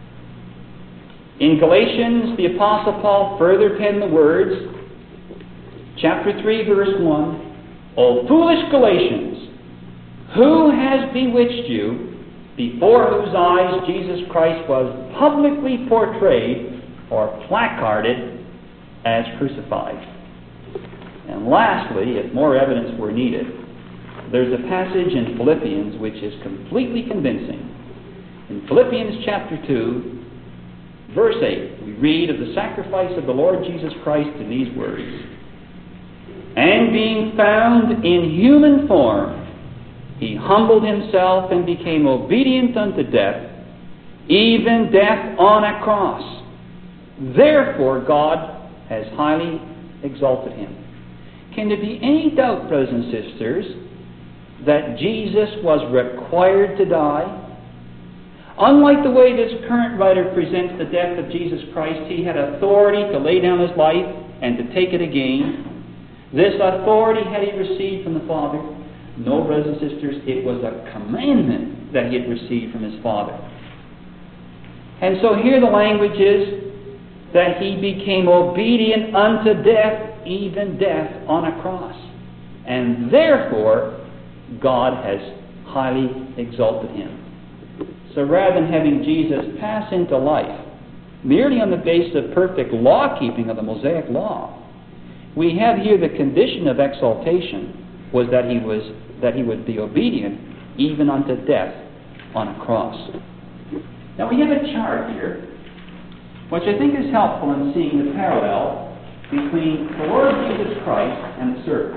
In Galatians, the Apostle Paul further penned the words, chapter three, verse one, "O foolish Galatians, who has bewitched you, before whose eyes Jesus Christ was publicly portrayed or placarded as crucified?" And lastly, if more evidence were needed, there's a passage in Philippians which is completely convincing. In Philippians chapter two, verse eight, we read of the sacrifice of the Lord Jesus Christ in these words, "And being found in human form, He humbled Himself and became obedient unto death, even death on a cross. Therefore God has highly exalted Him." Can there be any doubt, brothers and sisters, that Jesus was required to die? Unlike the way this current writer presents the death of Jesus Christ, He had authority to lay down His life and to take it again. This authority had He received from the Father? No, brothers and sisters, it was a commandment that He had received from His Father. And so here the language is that he became obedient unto death, even death on a cross. And therefore, God has highly exalted him. So rather than having Jesus pass into life merely on the basis of perfect law-keeping of the Mosaic law, we have here the condition of exaltation was that he was that he would be obedient even unto death on a cross. Now we have a chart here which I think is helpful in seeing the parallel between the Lord Jesus Christ and the serpent.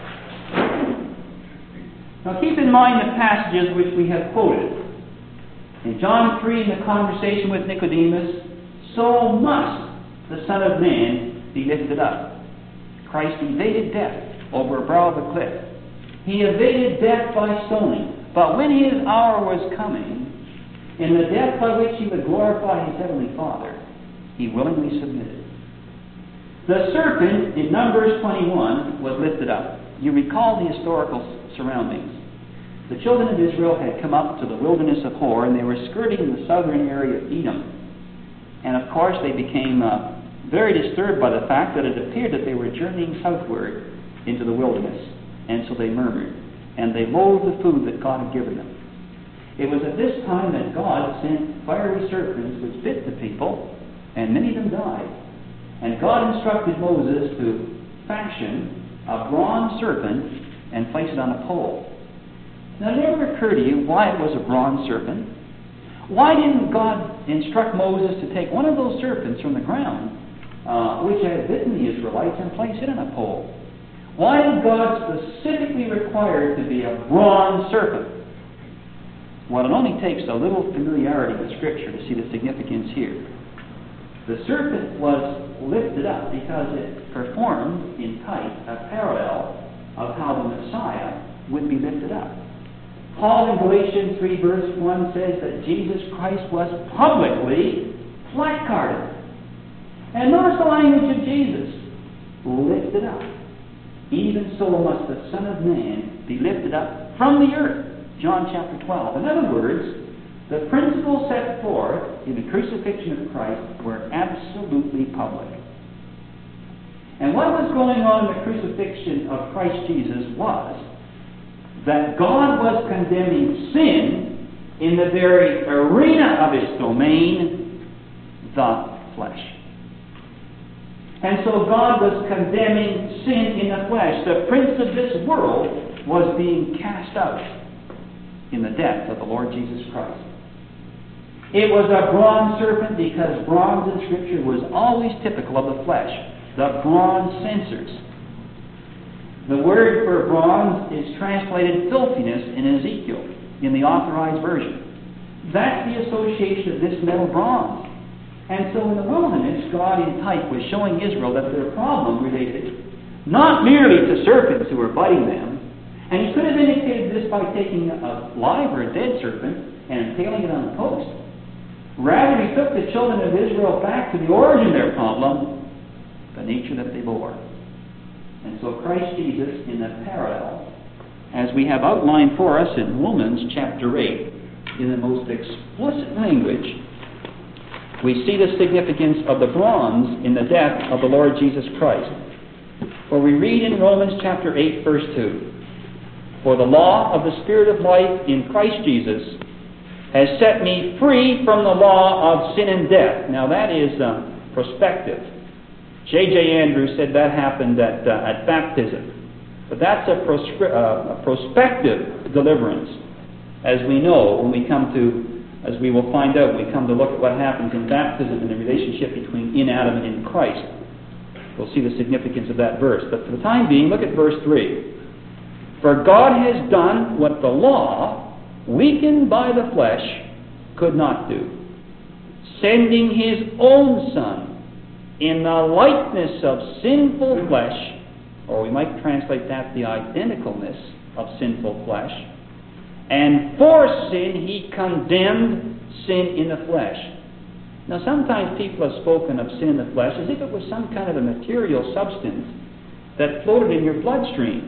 Now keep in mind the passages which we have quoted. In John three, in the conversation with Nicodemus, so must the Son of Man be lifted up. Christ evaded death over a brow of a cliff. He evaded death by stoning. But when his hour was coming, in the death by which he would glorify his heavenly Father, he willingly submitted. The serpent in Numbers twenty-one was lifted up. You recall the historical surroundings. The children of Israel had come up to the wilderness of Hor, and they were skirting the southern area of Edom. And of course they became uh, very disturbed by the fact that it appeared that they were journeying southward into the wilderness. And so they murmured, and they loathed the food that God had given them. It was at this time that God sent fiery serpents which bit the people, and many of them died. And God instructed Moses to fashion a bronze serpent and place it on a pole. Now, did it ever occur to you why it was a bronze serpent? Why didn't God instruct Moses to take one of those serpents from the ground, uh, which had bitten the Israelites, and place it on a pole? Why did God specifically require it to be a bronze serpent? Well, it only takes a little familiarity with Scripture to see the significance here. The serpent was lifted up because it performed in type a parallel of how the Messiah would be lifted up. Paul in Galatians three verse one says that Jesus Christ was publicly placarded. And notice the language of Jesus. Lifted up. Even so must the Son of Man be lifted up from the earth. John chapter twelve. In other words, the principles set forth in the crucifixion of Christ were absolutely public. And what was going on in the crucifixion of Christ Jesus was that God was condemning sin in the very arena of its domain, the flesh. And so God was condemning sin in the flesh. The prince of this world was being cast out in the death of the Lord Jesus Christ. It was a bronze serpent because bronze in Scripture was always typical of the flesh. The bronze censers. The word for bronze is translated filthiness in Ezekiel, in the Authorized Version. That's the association of this metal bronze. And so in the wilderness, God in type was showing Israel that their problem related not merely to serpents who were biting them, and he could have indicated this by taking a live or a dead serpent and impaling it on a post. Rather, he took the children of Israel back to the origin of their problem, the nature that they bore. And so Christ Jesus, in the parallel, as we have outlined for us in Romans chapter eight, in the most explicit language, we see the significance of the bronze in the death of the Lord Jesus Christ. For we read in Romans chapter eight, verse two, "For the law of the Spirit of life in Christ Jesus has set me free from the law of sin and death." Now that is uh, prospective. J J Andrews said that happened at, uh, at baptism. But that's a, proscri- uh, a prospective deliverance. As we know, when we come to, as we will find out, when we come to look at what happens in baptism and the relationship between in Adam and in Christ, we'll see the significance of that verse. But for the time being, look at verse three. "For God has done what the law, weakened by the flesh, could not do, sending his own Son in the likeness of sinful flesh," or we might translate that the identicalness of sinful flesh, "and for sin he condemned sin in the flesh." Now sometimes people have spoken of sin in the flesh as if it was some kind of a material substance that floated in your bloodstream.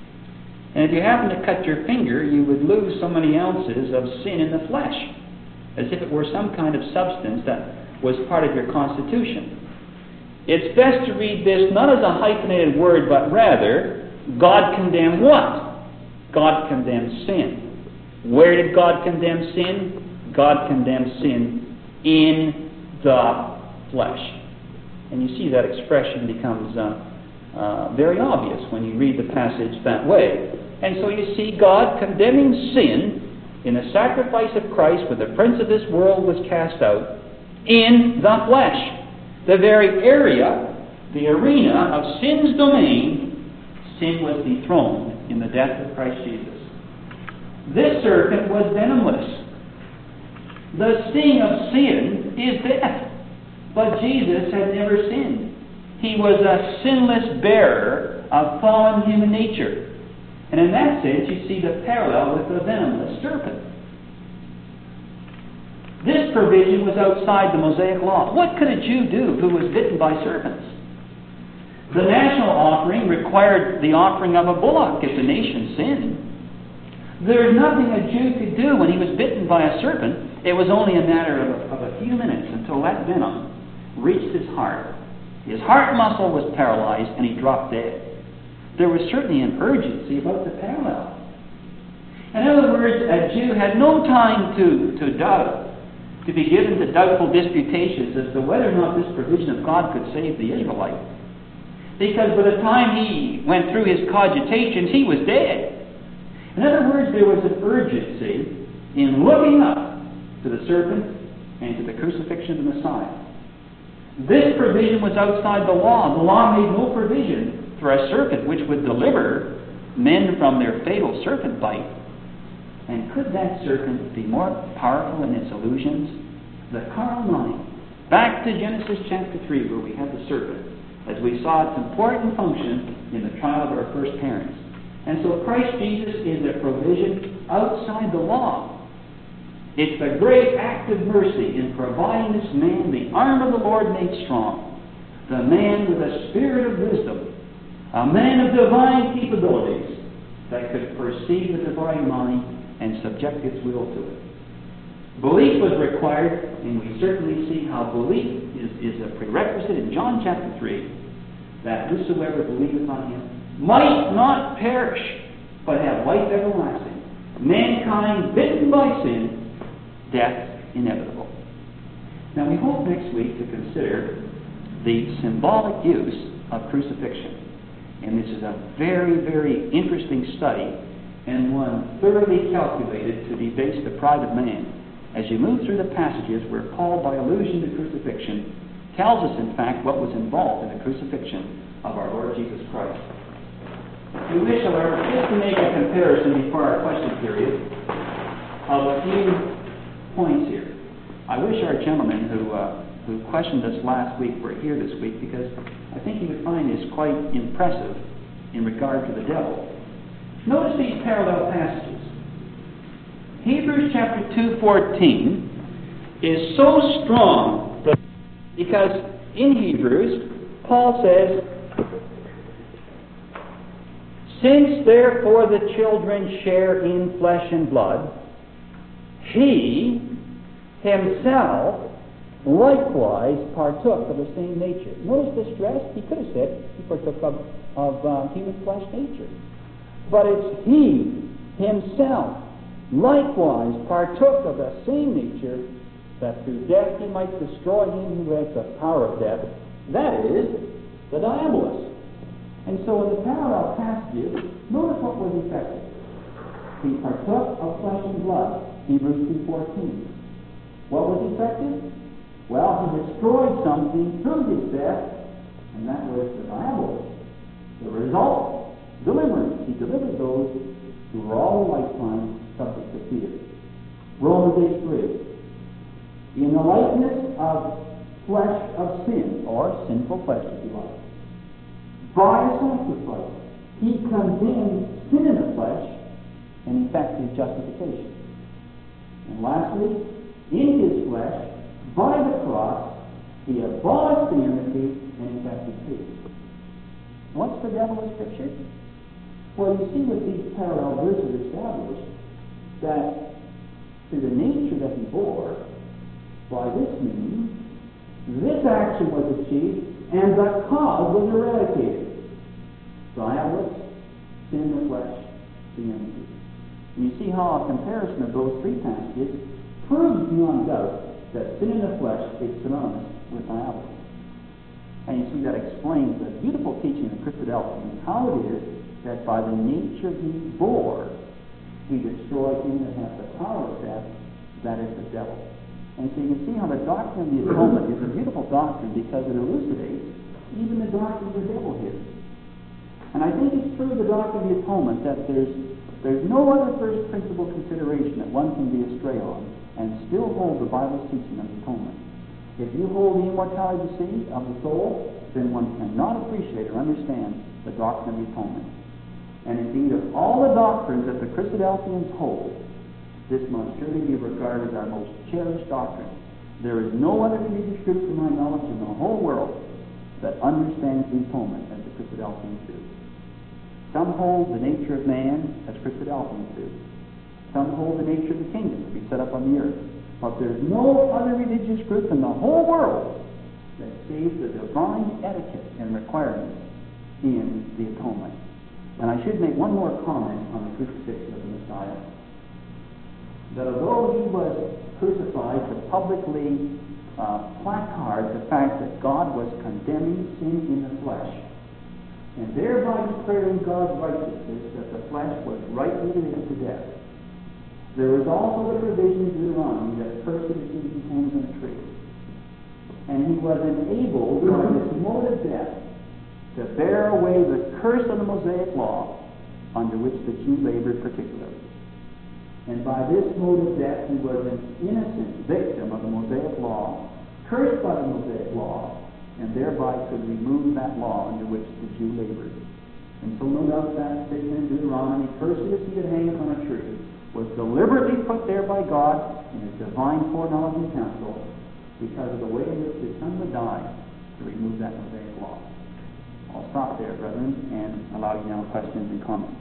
And if you happen to cut your finger, you would lose so many ounces of sin in the flesh. as if it were some kind of substance that was part of your constitution. It's best to read this not as a hyphenated word, but rather, God condemned what? God condemned sin. Where did God condemn sin? God condemned sin in the flesh. And you see that expression becomes uh, uh, very obvious when you read the passage that way. And so you see God condemning sin in the sacrifice of Christ when the prince of this world was cast out in the flesh. The very area, the arena of sin's domain, sin was dethroned in the death of Christ Jesus. This serpent was venomless. The sting of sin is death. But Jesus had never sinned. He was a sinless bearer of fallen human nature. And in that sense, you see the parallel with the venomless serpent. This provision was outside the Mosaic law. What could a Jew do who was bitten by serpents? The national offering required the offering of a bullock if the nation sinned. There was nothing a Jew could do when he was bitten by a serpent. It was only a matter of a, of a few minutes until that venom reached his heart. His heart muscle was paralyzed and he dropped dead. There was certainly an urgency about the parallel. In other words, a Jew had no time to, to doubt, to be given to doubtful disputations as to whether or not this provision of God could save the Israelite. Because by the time he went through his cogitations, he was dead. In other words, there was an urgency in looking up to the serpent and to the crucifixion of the Messiah. This provision was outside the law. The law made no provision for a serpent which would deliver men from their fatal serpent bite. And could that serpent be more powerful in its illusions? The carnal mind. Back to Genesis chapter three, where we had the serpent, as we saw its important function in the trial of our first parents. And so Christ Jesus is a provision outside the law. It's the great act of mercy in providing this man the arm of the Lord made strong, the man with a spirit of wisdom, a man of divine capabilities that could perceive the divine mind and subject its will to it. Belief was required, and we certainly see how belief is, is a prerequisite in John chapter three, that whosoever believeth on him might not perish, but have life everlasting. Mankind bitten by sin, death inevitable. Now we hope next week to consider the symbolic use of crucifixion. And this is a very, very interesting study, and one thoroughly calculated to debase the pride of man. As you move through the passages where Paul, by allusion to crucifixion, tells us, in fact, what was involved in the crucifixion of our Lord Jesus Christ. We wish, however, just to make a comparison before our question period of a few points here. I wish our gentleman who uh, who questioned us last week were here this week, because I think he would find this quite impressive in regard to the devil. Notice these parallel passages. Hebrews chapter two fourteen is so strong that, because in Hebrews, Paul says, "Since therefore the children share in flesh and blood, he himself likewise partook of the same nature." Notice the stress. He could have said he partook of, of uh, human flesh nature. But it's he himself likewise partook of the same nature, that through death he might destroy him who has the power of death, that is, the diabolus. And so in the parallel passages, notice what was effected. He partook of flesh and blood, Hebrews two fourteen. What was effective? Well, he destroyed something through his death, and that was the diabolus. The result, deliverance. He delivered those who were all a lifetime subject to fear. Romans eight three. In the likeness of flesh of sin, or sinful flesh, if you like, by a sacrifice, he condemned sin in the flesh and effected justification. And lastly, in his flesh, by the cross, he abolished the enmity and effected peace. What's the devil in Scripture? Well, you see with these parallel verses established that to the nature that he bore, by this means, this action was achieved, and the cause was eradicated. Diabolus, sin in the flesh, the enemy. And you see how a comparison of those three passages proves beyond doubt that sin in the flesh is synonymous with diabolus. And you see that explains the beautiful teaching of Christadelphians, how it is that by the nature he bore, he destroyed him that has the power of death, that is the devil. And so you can see how the doctrine of the atonement is a beautiful doctrine because it elucidates even the doctrine of the devil here. And I think it's true of the doctrine of the atonement that there's there's no other first principle consideration that one can be astray on and still hold the Bible's teaching of the atonement. If you hold the immortality of the seed of the soul, then one cannot appreciate or understand the doctrine of the atonement. And indeed, of all the doctrines that the Christadelphians hold, this must surely be regarded as our most cherished doctrine. There is no other religious group, to my knowledge, in the whole world that understands the atonement as the Christadelphians do. Some hold the nature of man as Christadelphians do. Some hold the nature of the kingdom to be set up on the earth. But there's no other religious group in the whole world that sees the divine etiquette and requirements in the atonement. And I should make one more comment on the crucifixion of the Messiah. That although he was crucified to publicly uh, placard the fact that God was condemning sin in the flesh, and thereby declaring God's righteousness that the flesh was rightly led to death, there was also the provision in Deuteronomy that cursed is he who hangs on a tree. And he was enabled by this mode of death to bear away the curse of the Mosaic law under which the Jew labored particularly. And by this mode of death he was an innocent victim of the Mosaic law, cursed by the Mosaic law, and thereby could remove that law under which the Jew labored. And so no doubt that statement in Deuteronomy, cursed is he that hangeth on a tree, was deliberately put there by God in his divine foreknowledge and counsel because of the way in which his son would die to remove that Mosaic law. I'll stop there, brethren, and allow you now questions and comments.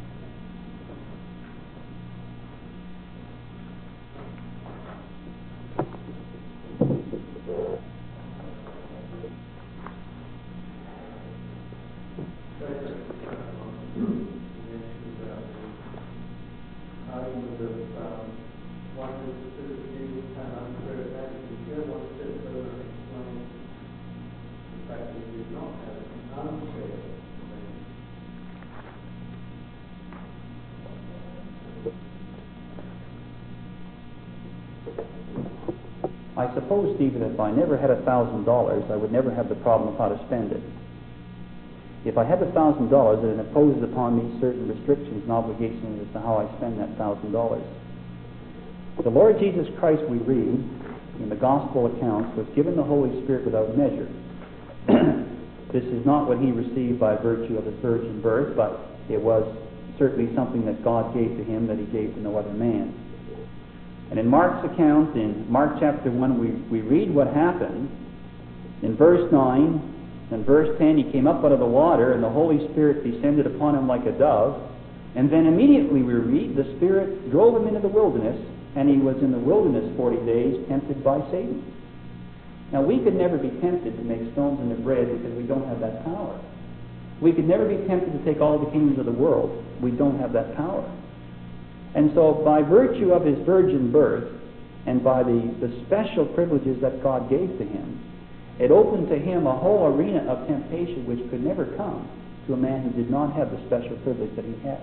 I suppose, Stephen, if I never had a thousand dollars, I would never have the problem of how to spend it. If I had a thousand dollars, it imposes upon me certain restrictions and obligations as to how I spend that thousand dollars. The Lord Jesus Christ, we read in the Gospel accounts, was given the Holy Spirit without measure. This is not what he received by virtue of his virgin birth, but it was certainly something that God gave to him that he gave to no other man. And in Mark's account, in Mark chapter one, we, we read what happened. In verse nine and verse ten, he came up out of the water, and the Holy Spirit descended upon him like a dove. And then immediately we read, the Spirit drove him into the wilderness, and he was in the wilderness forty days, tempted by Satan. Now, we could never be tempted to make stones into bread because we don't have that power. We could never be tempted to take all the kingdoms of the world. We don't have that power. And so, by virtue of his virgin birth, and by the, the special privileges that God gave to him, it opened to him a whole arena of temptation which could never come to a man who did not have the special privilege that he had.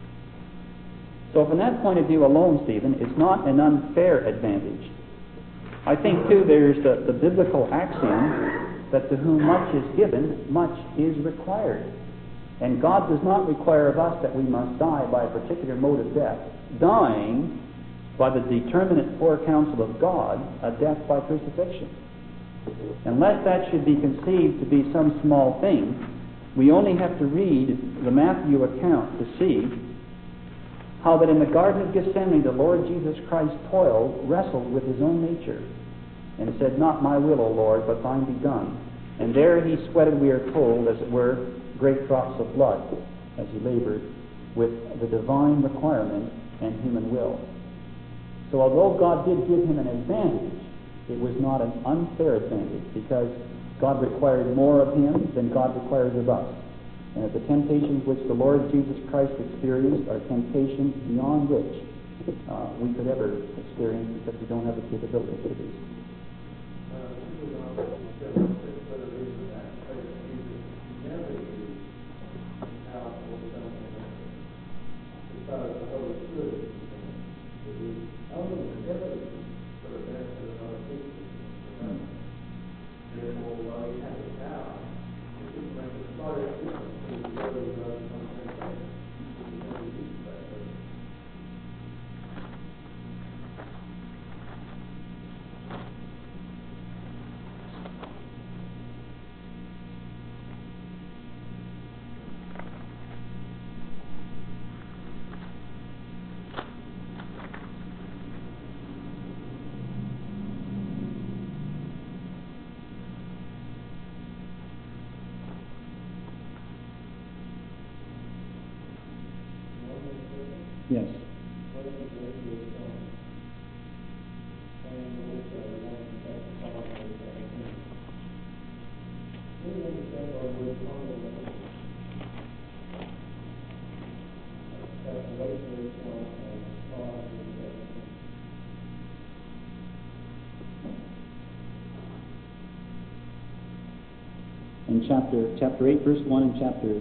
So from that point of view alone, Stephen, it's not an unfair advantage. I think, too, there's the, the biblical axiom that to whom much is given, much is required. And God does not require of us that we must die by a particular mode of death, dying by the determinate forecounsel of God, a death by crucifixion. Unless that should be conceived to be some small thing, we only have to read the Matthew account to see how that in the Garden of Gethsemane the Lord Jesus Christ toiled, wrestled with his own nature, and said, "Not my will, O Lord, but thine be done." And there he sweated, we are told, as it were, great drops of blood, as he labored with the divine requirement and human will. So although God did give him an advantage, it was not an unfair advantage, because God required more of him than God requires of us. And the temptations which the Lord Jesus Christ experienced are temptations beyond which uh, we could ever experience, because we don't have the capability to do so. Yes. In chapter chapter eight, verse one, and chapter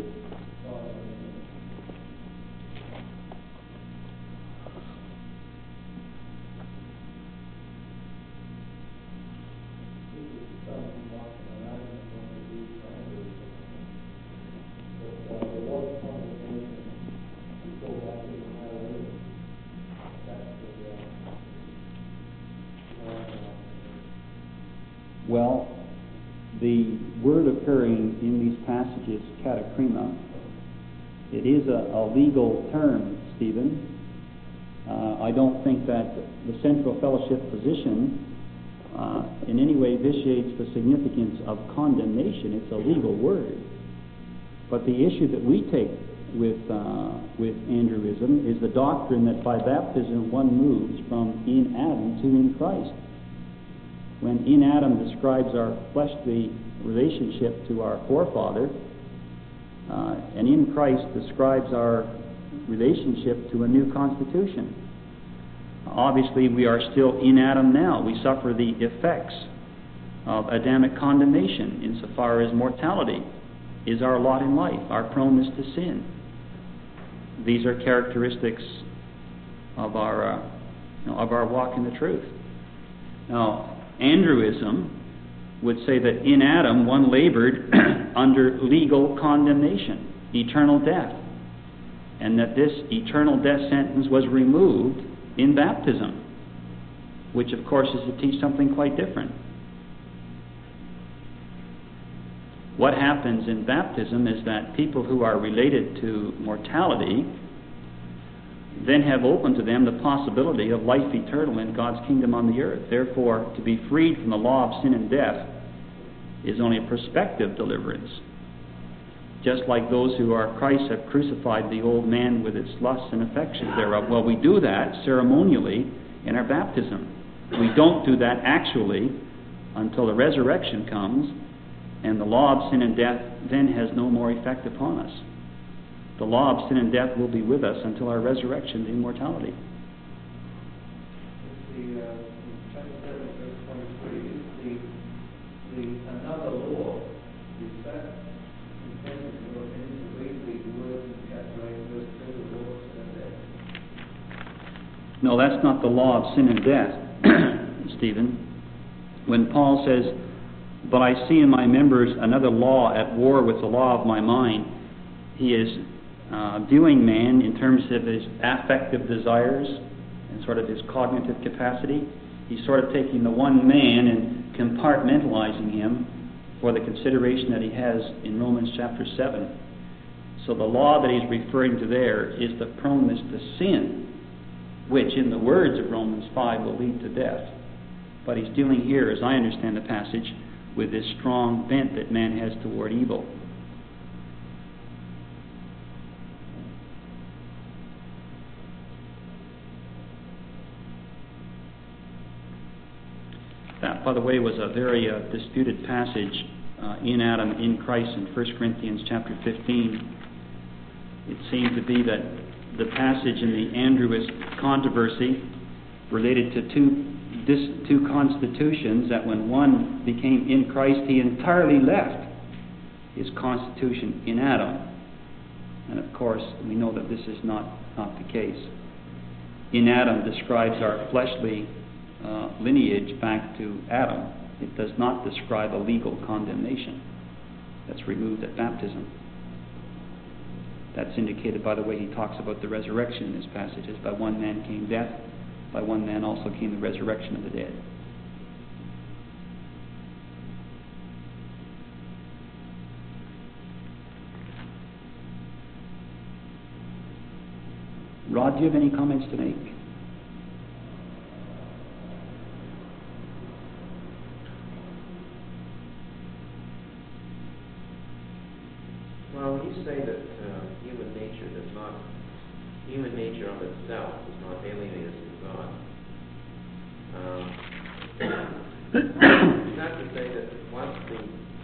well, the word occurring in these passages, katakrima, it is a, a legal term, Stephen. Uh, I don't think that the Central Fellowship position uh, in any way vitiates the significance of condemnation. It's a legal word. But the issue that we take with uh, with Andrewism is the doctrine that by baptism one moves from in Adam to in Christ. When in Adam describes our fleshly relationship to our forefather, uh, and in Christ describes our relationship to a new constitution. Obviously, we are still in Adam now. We suffer the effects of Adamic condemnation insofar as mortality is our lot in life, our proneness to sin. These are characteristics of our uh, you know, of our walk in the truth. Now, Andrewism would say that in Adam one labored under legal condemnation, eternal death, and that this eternal death sentence was removed in baptism, which of course is to teach something quite different. What happens in baptism is that people who are related to mortality then have open to them the possibility of life eternal in God's kingdom on the earth. Therefore, to be freed from the law of sin and death is only a prospective deliverance. Just like those who are Christ have crucified the old man with its lusts and affections thereof. Well, we do that ceremonially in our baptism. We don't do that actually until the resurrection comes, and the law of sin and death then has no more effect upon us. The law of sin and death will be with us until our resurrection to immortality. The, uh, chapter seven, verse twenty-three, the, the another law is that intended to go into read the words in chapter eight, verse two, the law of sin and death. No, that's not the law of sin and death, Stephen. When Paul says, "But I see in my members another law at war with the law of my mind," he is uh, viewing man in terms of his affective desires and sort of his cognitive capacity. He's sort of taking the one man and compartmentalizing him for the consideration that he has in Romans chapter seven. So the law that he's referring to there is the proneness to sin, which in the words of Romans five will lead to death. But he's dealing here, as I understand the passage, with this strong bent that man has toward evil. That, by the way, was a very uh, disputed passage uh, in Adam, in Christ, in First Corinthians chapter fifteen. It seemed to be that the passage in the Andrewist controversy related to two, dis, two constitutions, that when one became in Christ, he entirely left his constitution in Adam. And of course, we know that this is not, not the case. In Adam describes our fleshly uh, lineage back to Adam. It does not describe a legal condemnation that's removed at baptism. That's indicated by the way he talks about the resurrection in this passage. As by one man came death, by one man also came the resurrection of the dead. Rod, do you have any comments to make? Well, when you say that uh, human nature does not, human nature of itself does not alienate us from God, um, is that to say that once the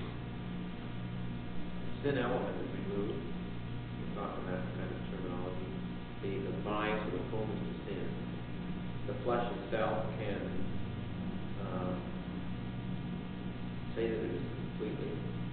sin element is removed, we talk in that kind of terminology, the, the bias or the fullness of sin, the flesh itself can uh, say that it is completely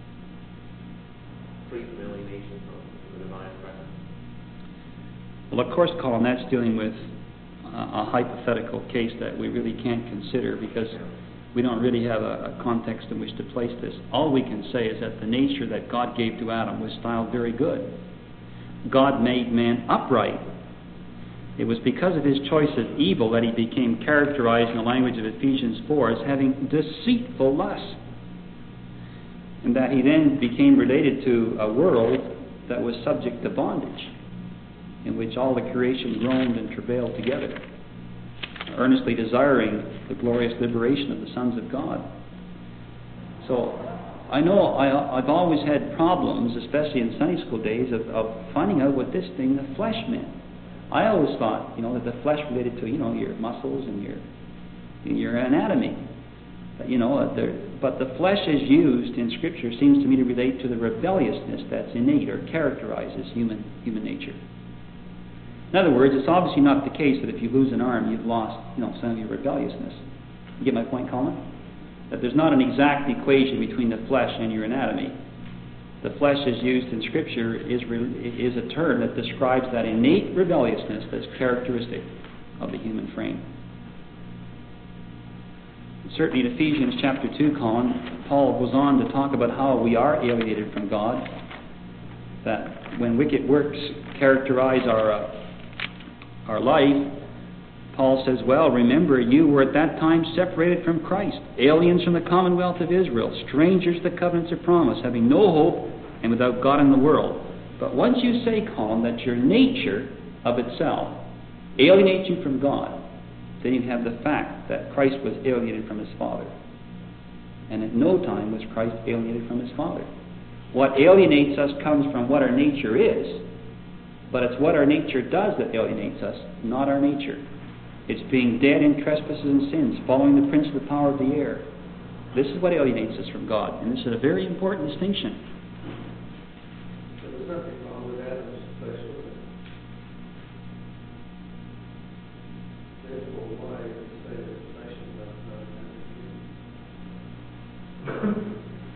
free from alienation from the divine presence? Well, of course, Colin, that's dealing with a, a hypothetical case that we really can't consider because we don't really have a, a context in which to place this. All we can say is that the nature that God gave to Adam was styled very good. God made man upright. It was because of his choice of evil that he became characterized in the language of Ephesians four as having deceitful lusts. And that he then became related to a world that was subject to bondage, in which all the creation groaned and travailed together, earnestly desiring the glorious liberation of the sons of God. So, I know I, I've always had problems, especially in Sunday school days, of, of finding out what this thing, the flesh, meant. I always thought, you know, that the flesh related to, you know, your muscles and your, your anatomy. You know, but the flesh as used in Scripture seems to me to relate to the rebelliousness that's innate or characterizes human human nature. In other words, it's obviously not the case that if you lose an arm, you've lost, you know, some of your rebelliousness. You get my point, Colin? That there's not an exact equation between the flesh and your anatomy. The flesh as used in Scripture is is a term that describes that innate rebelliousness that's characteristic of the human frame. Certainly in Ephesians chapter two, Colin, Paul goes on to talk about how we are alienated from God, that when wicked works characterize our uh, our life, Paul says, well, remember, you were at that time separated from Christ, aliens from the commonwealth of Israel, strangers to the covenants of promise, having no hope and without God in the world. But once you say, Colin, that your nature of itself alienates you from God, then you have the fact that Christ was alienated from his Father. And at no time was Christ alienated from his Father. What alienates us comes from what our nature is, but it's what our nature does that alienates us, not our nature. It's being dead in trespasses and sins, following the prince of the power of the air. This is what alienates us from God, and this is a very important distinction. So there's nothing wrong with Adam's flesh, was there? Therefore, why say that flesh is not known?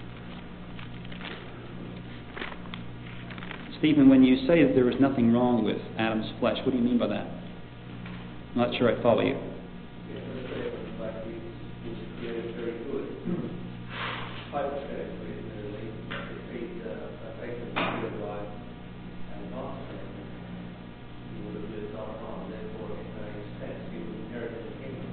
Stephen, when you say that there was nothing wrong with Adam's flesh, what do you mean by that? I'm not sure I follow you. Yeah, let's say it like he was created very good. Hypothetically, literally, if he'd uh, taken the good life and not sinned, he would have lived on and on. Therefore, in a sense, he would inherit the kingdom.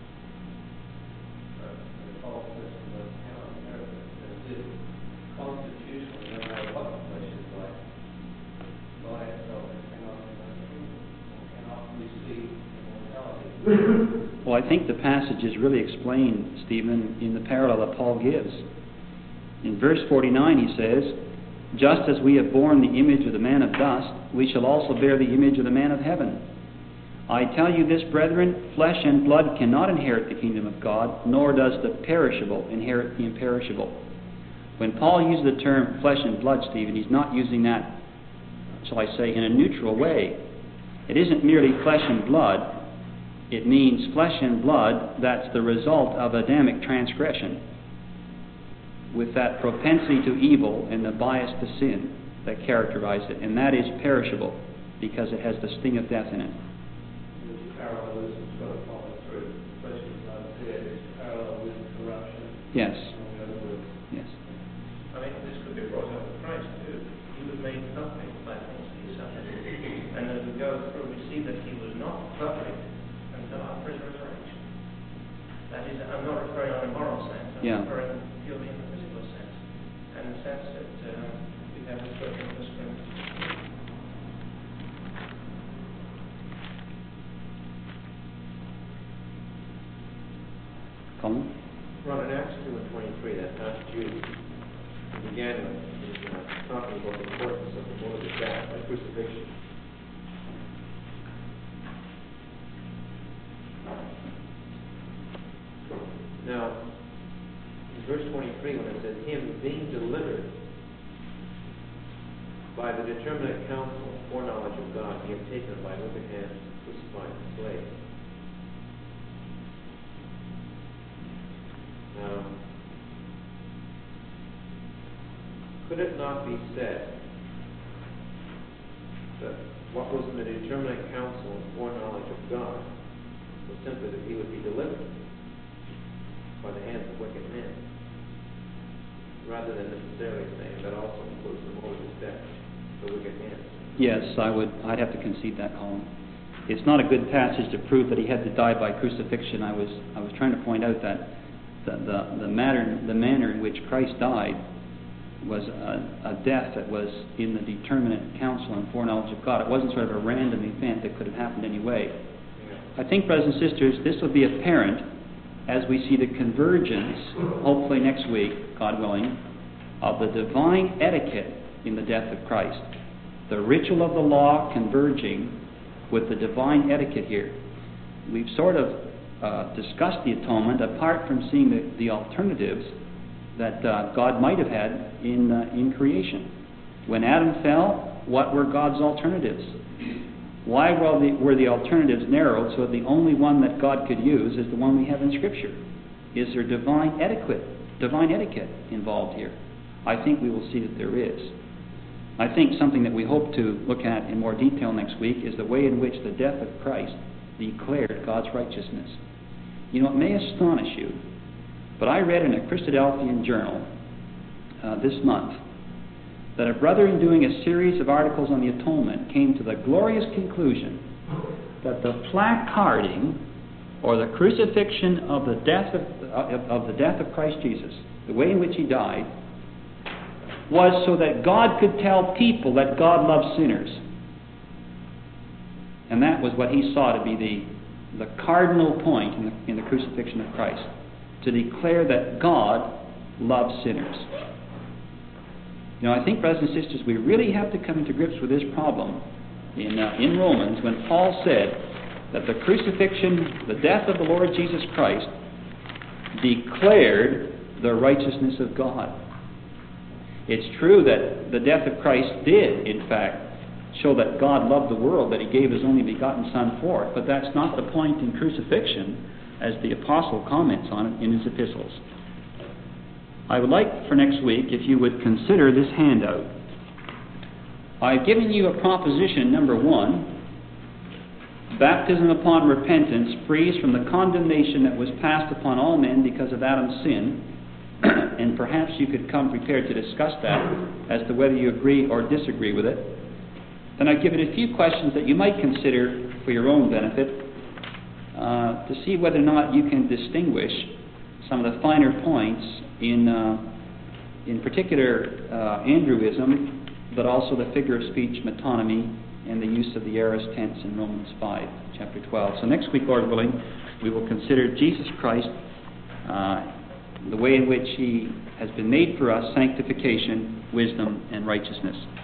But the false system of cannot inherit it. As if constitutionally, no matter what the flesh is like, by itself it cannot inherit the kingdom, or cannot receive immortality. Well, I think the passage is really explained, Stephen, in the parallel that Paul gives. In verse forty-nine he says, just as we have borne the image of the man of dust, we shall also bear the image of the man of heaven. I tell you this, brethren, flesh and blood cannot inherit the kingdom of God, nor does the perishable inherit the imperishable. When Paul uses the term flesh and blood, Stephen, he's not using that, shall I say, in a neutral way. It isn't merely flesh and blood. It means flesh and blood that's the result of Adamic transgression, with that propensity to evil and the bias to sin that characterized it. And that is perishable because it has the sting of death in it. There's parallelism's got to follow through. Flesh and blood here is parallel with corruption. Yes. In other words. Yes. I think this could be brought up with Christ too. He was made perfect by things that he suffered. And as we go through, we see that he was not perfect until after his resurrection. That is, I'm not referring on a moral sense, I'm Yeah. referring purely in the physical sense. And the sense that uh, we have this version of the Spirit. Colin? Ron, in Acts two and twenty-three, that last Jude, he began with uh, talking about the importance of the mode of death by crucifixion. Now, in verse twenty-three, when it says, him being delivered by the determinate counsel and foreknowledge of God, he have taken by wicked hands crucified and slain. Now, could it not be said that what was in the determinate counsel and foreknowledge of God was simply that he would be delivered by the hands of wicked men, rather than necessarily saying that also includes the mode of his death, the wicked hands? Yes, I would. I'd have to concede that, Colin. It's not a good passage to prove that he had to die by crucifixion. I was I was trying to point out that the the, the matter the manner in which Christ died was a, a death that was in the determinate counsel and foreknowledge of God. It wasn't sort of a random event that could have happened anyway. Yeah. I think, brothers and sisters, this will be apparent as we see the convergence, hopefully next week, God willing, of the divine etiquette in the death of Christ. The ritual of the law converging with the divine etiquette here. We've sort of uh, discussed the atonement apart from seeing the, the alternatives that uh, God might have had in, uh, in creation. When Adam fell, what were God's alternatives? Why were the, were the alternatives narrowed so that the only one that God could use is the one we have in Scripture? Is there divine etiquette, divine etiquette involved here? I think we will see that there is. I think something that we hope to look at in more detail next week is the way in which the death of Christ declared God's righteousness. You know, it may astonish you, but I read in a Christadelphian journal uh, this month that a brother, in doing a series of articles on the atonement, came to the glorious conclusion that the placarding or the crucifixion of the death of, of, of the death of Christ Jesus, the way in which he died, was so that God could tell people that God loves sinners. And that was what he saw to be the, the cardinal point in the, in the crucifixion of Christ, to declare that God loves sinners. You know, I think, brothers and sisters, we really have to come into grips with this problem in, uh, in Romans when Paul said that the crucifixion, the death of the Lord Jesus Christ, declared the righteousness of God. It's true that the death of Christ did, in fact, show that God loved the world, that he gave his only begotten Son for it, but that's not the point in crucifixion, as the apostle comments on it in his epistles. I would like for next week if you would consider this handout. I've given you a proposition, number one. Baptism upon repentance frees from the condemnation that was passed upon all men because of Adam's sin. And perhaps you could come prepared to discuss that as to whether you agree or disagree with it. Then I've given a few questions that you might consider for your own benefit uh, to see whether or not you can distinguish some of the finer points in, uh, in particular, uh, Andrewism, but also the figure of speech metonymy and the use of the aorist tense in Romans five, chapter twelve. So next week, Lord willing, we will consider Jesus Christ, uh, the way in which he has been made for us sanctification, wisdom, and righteousness.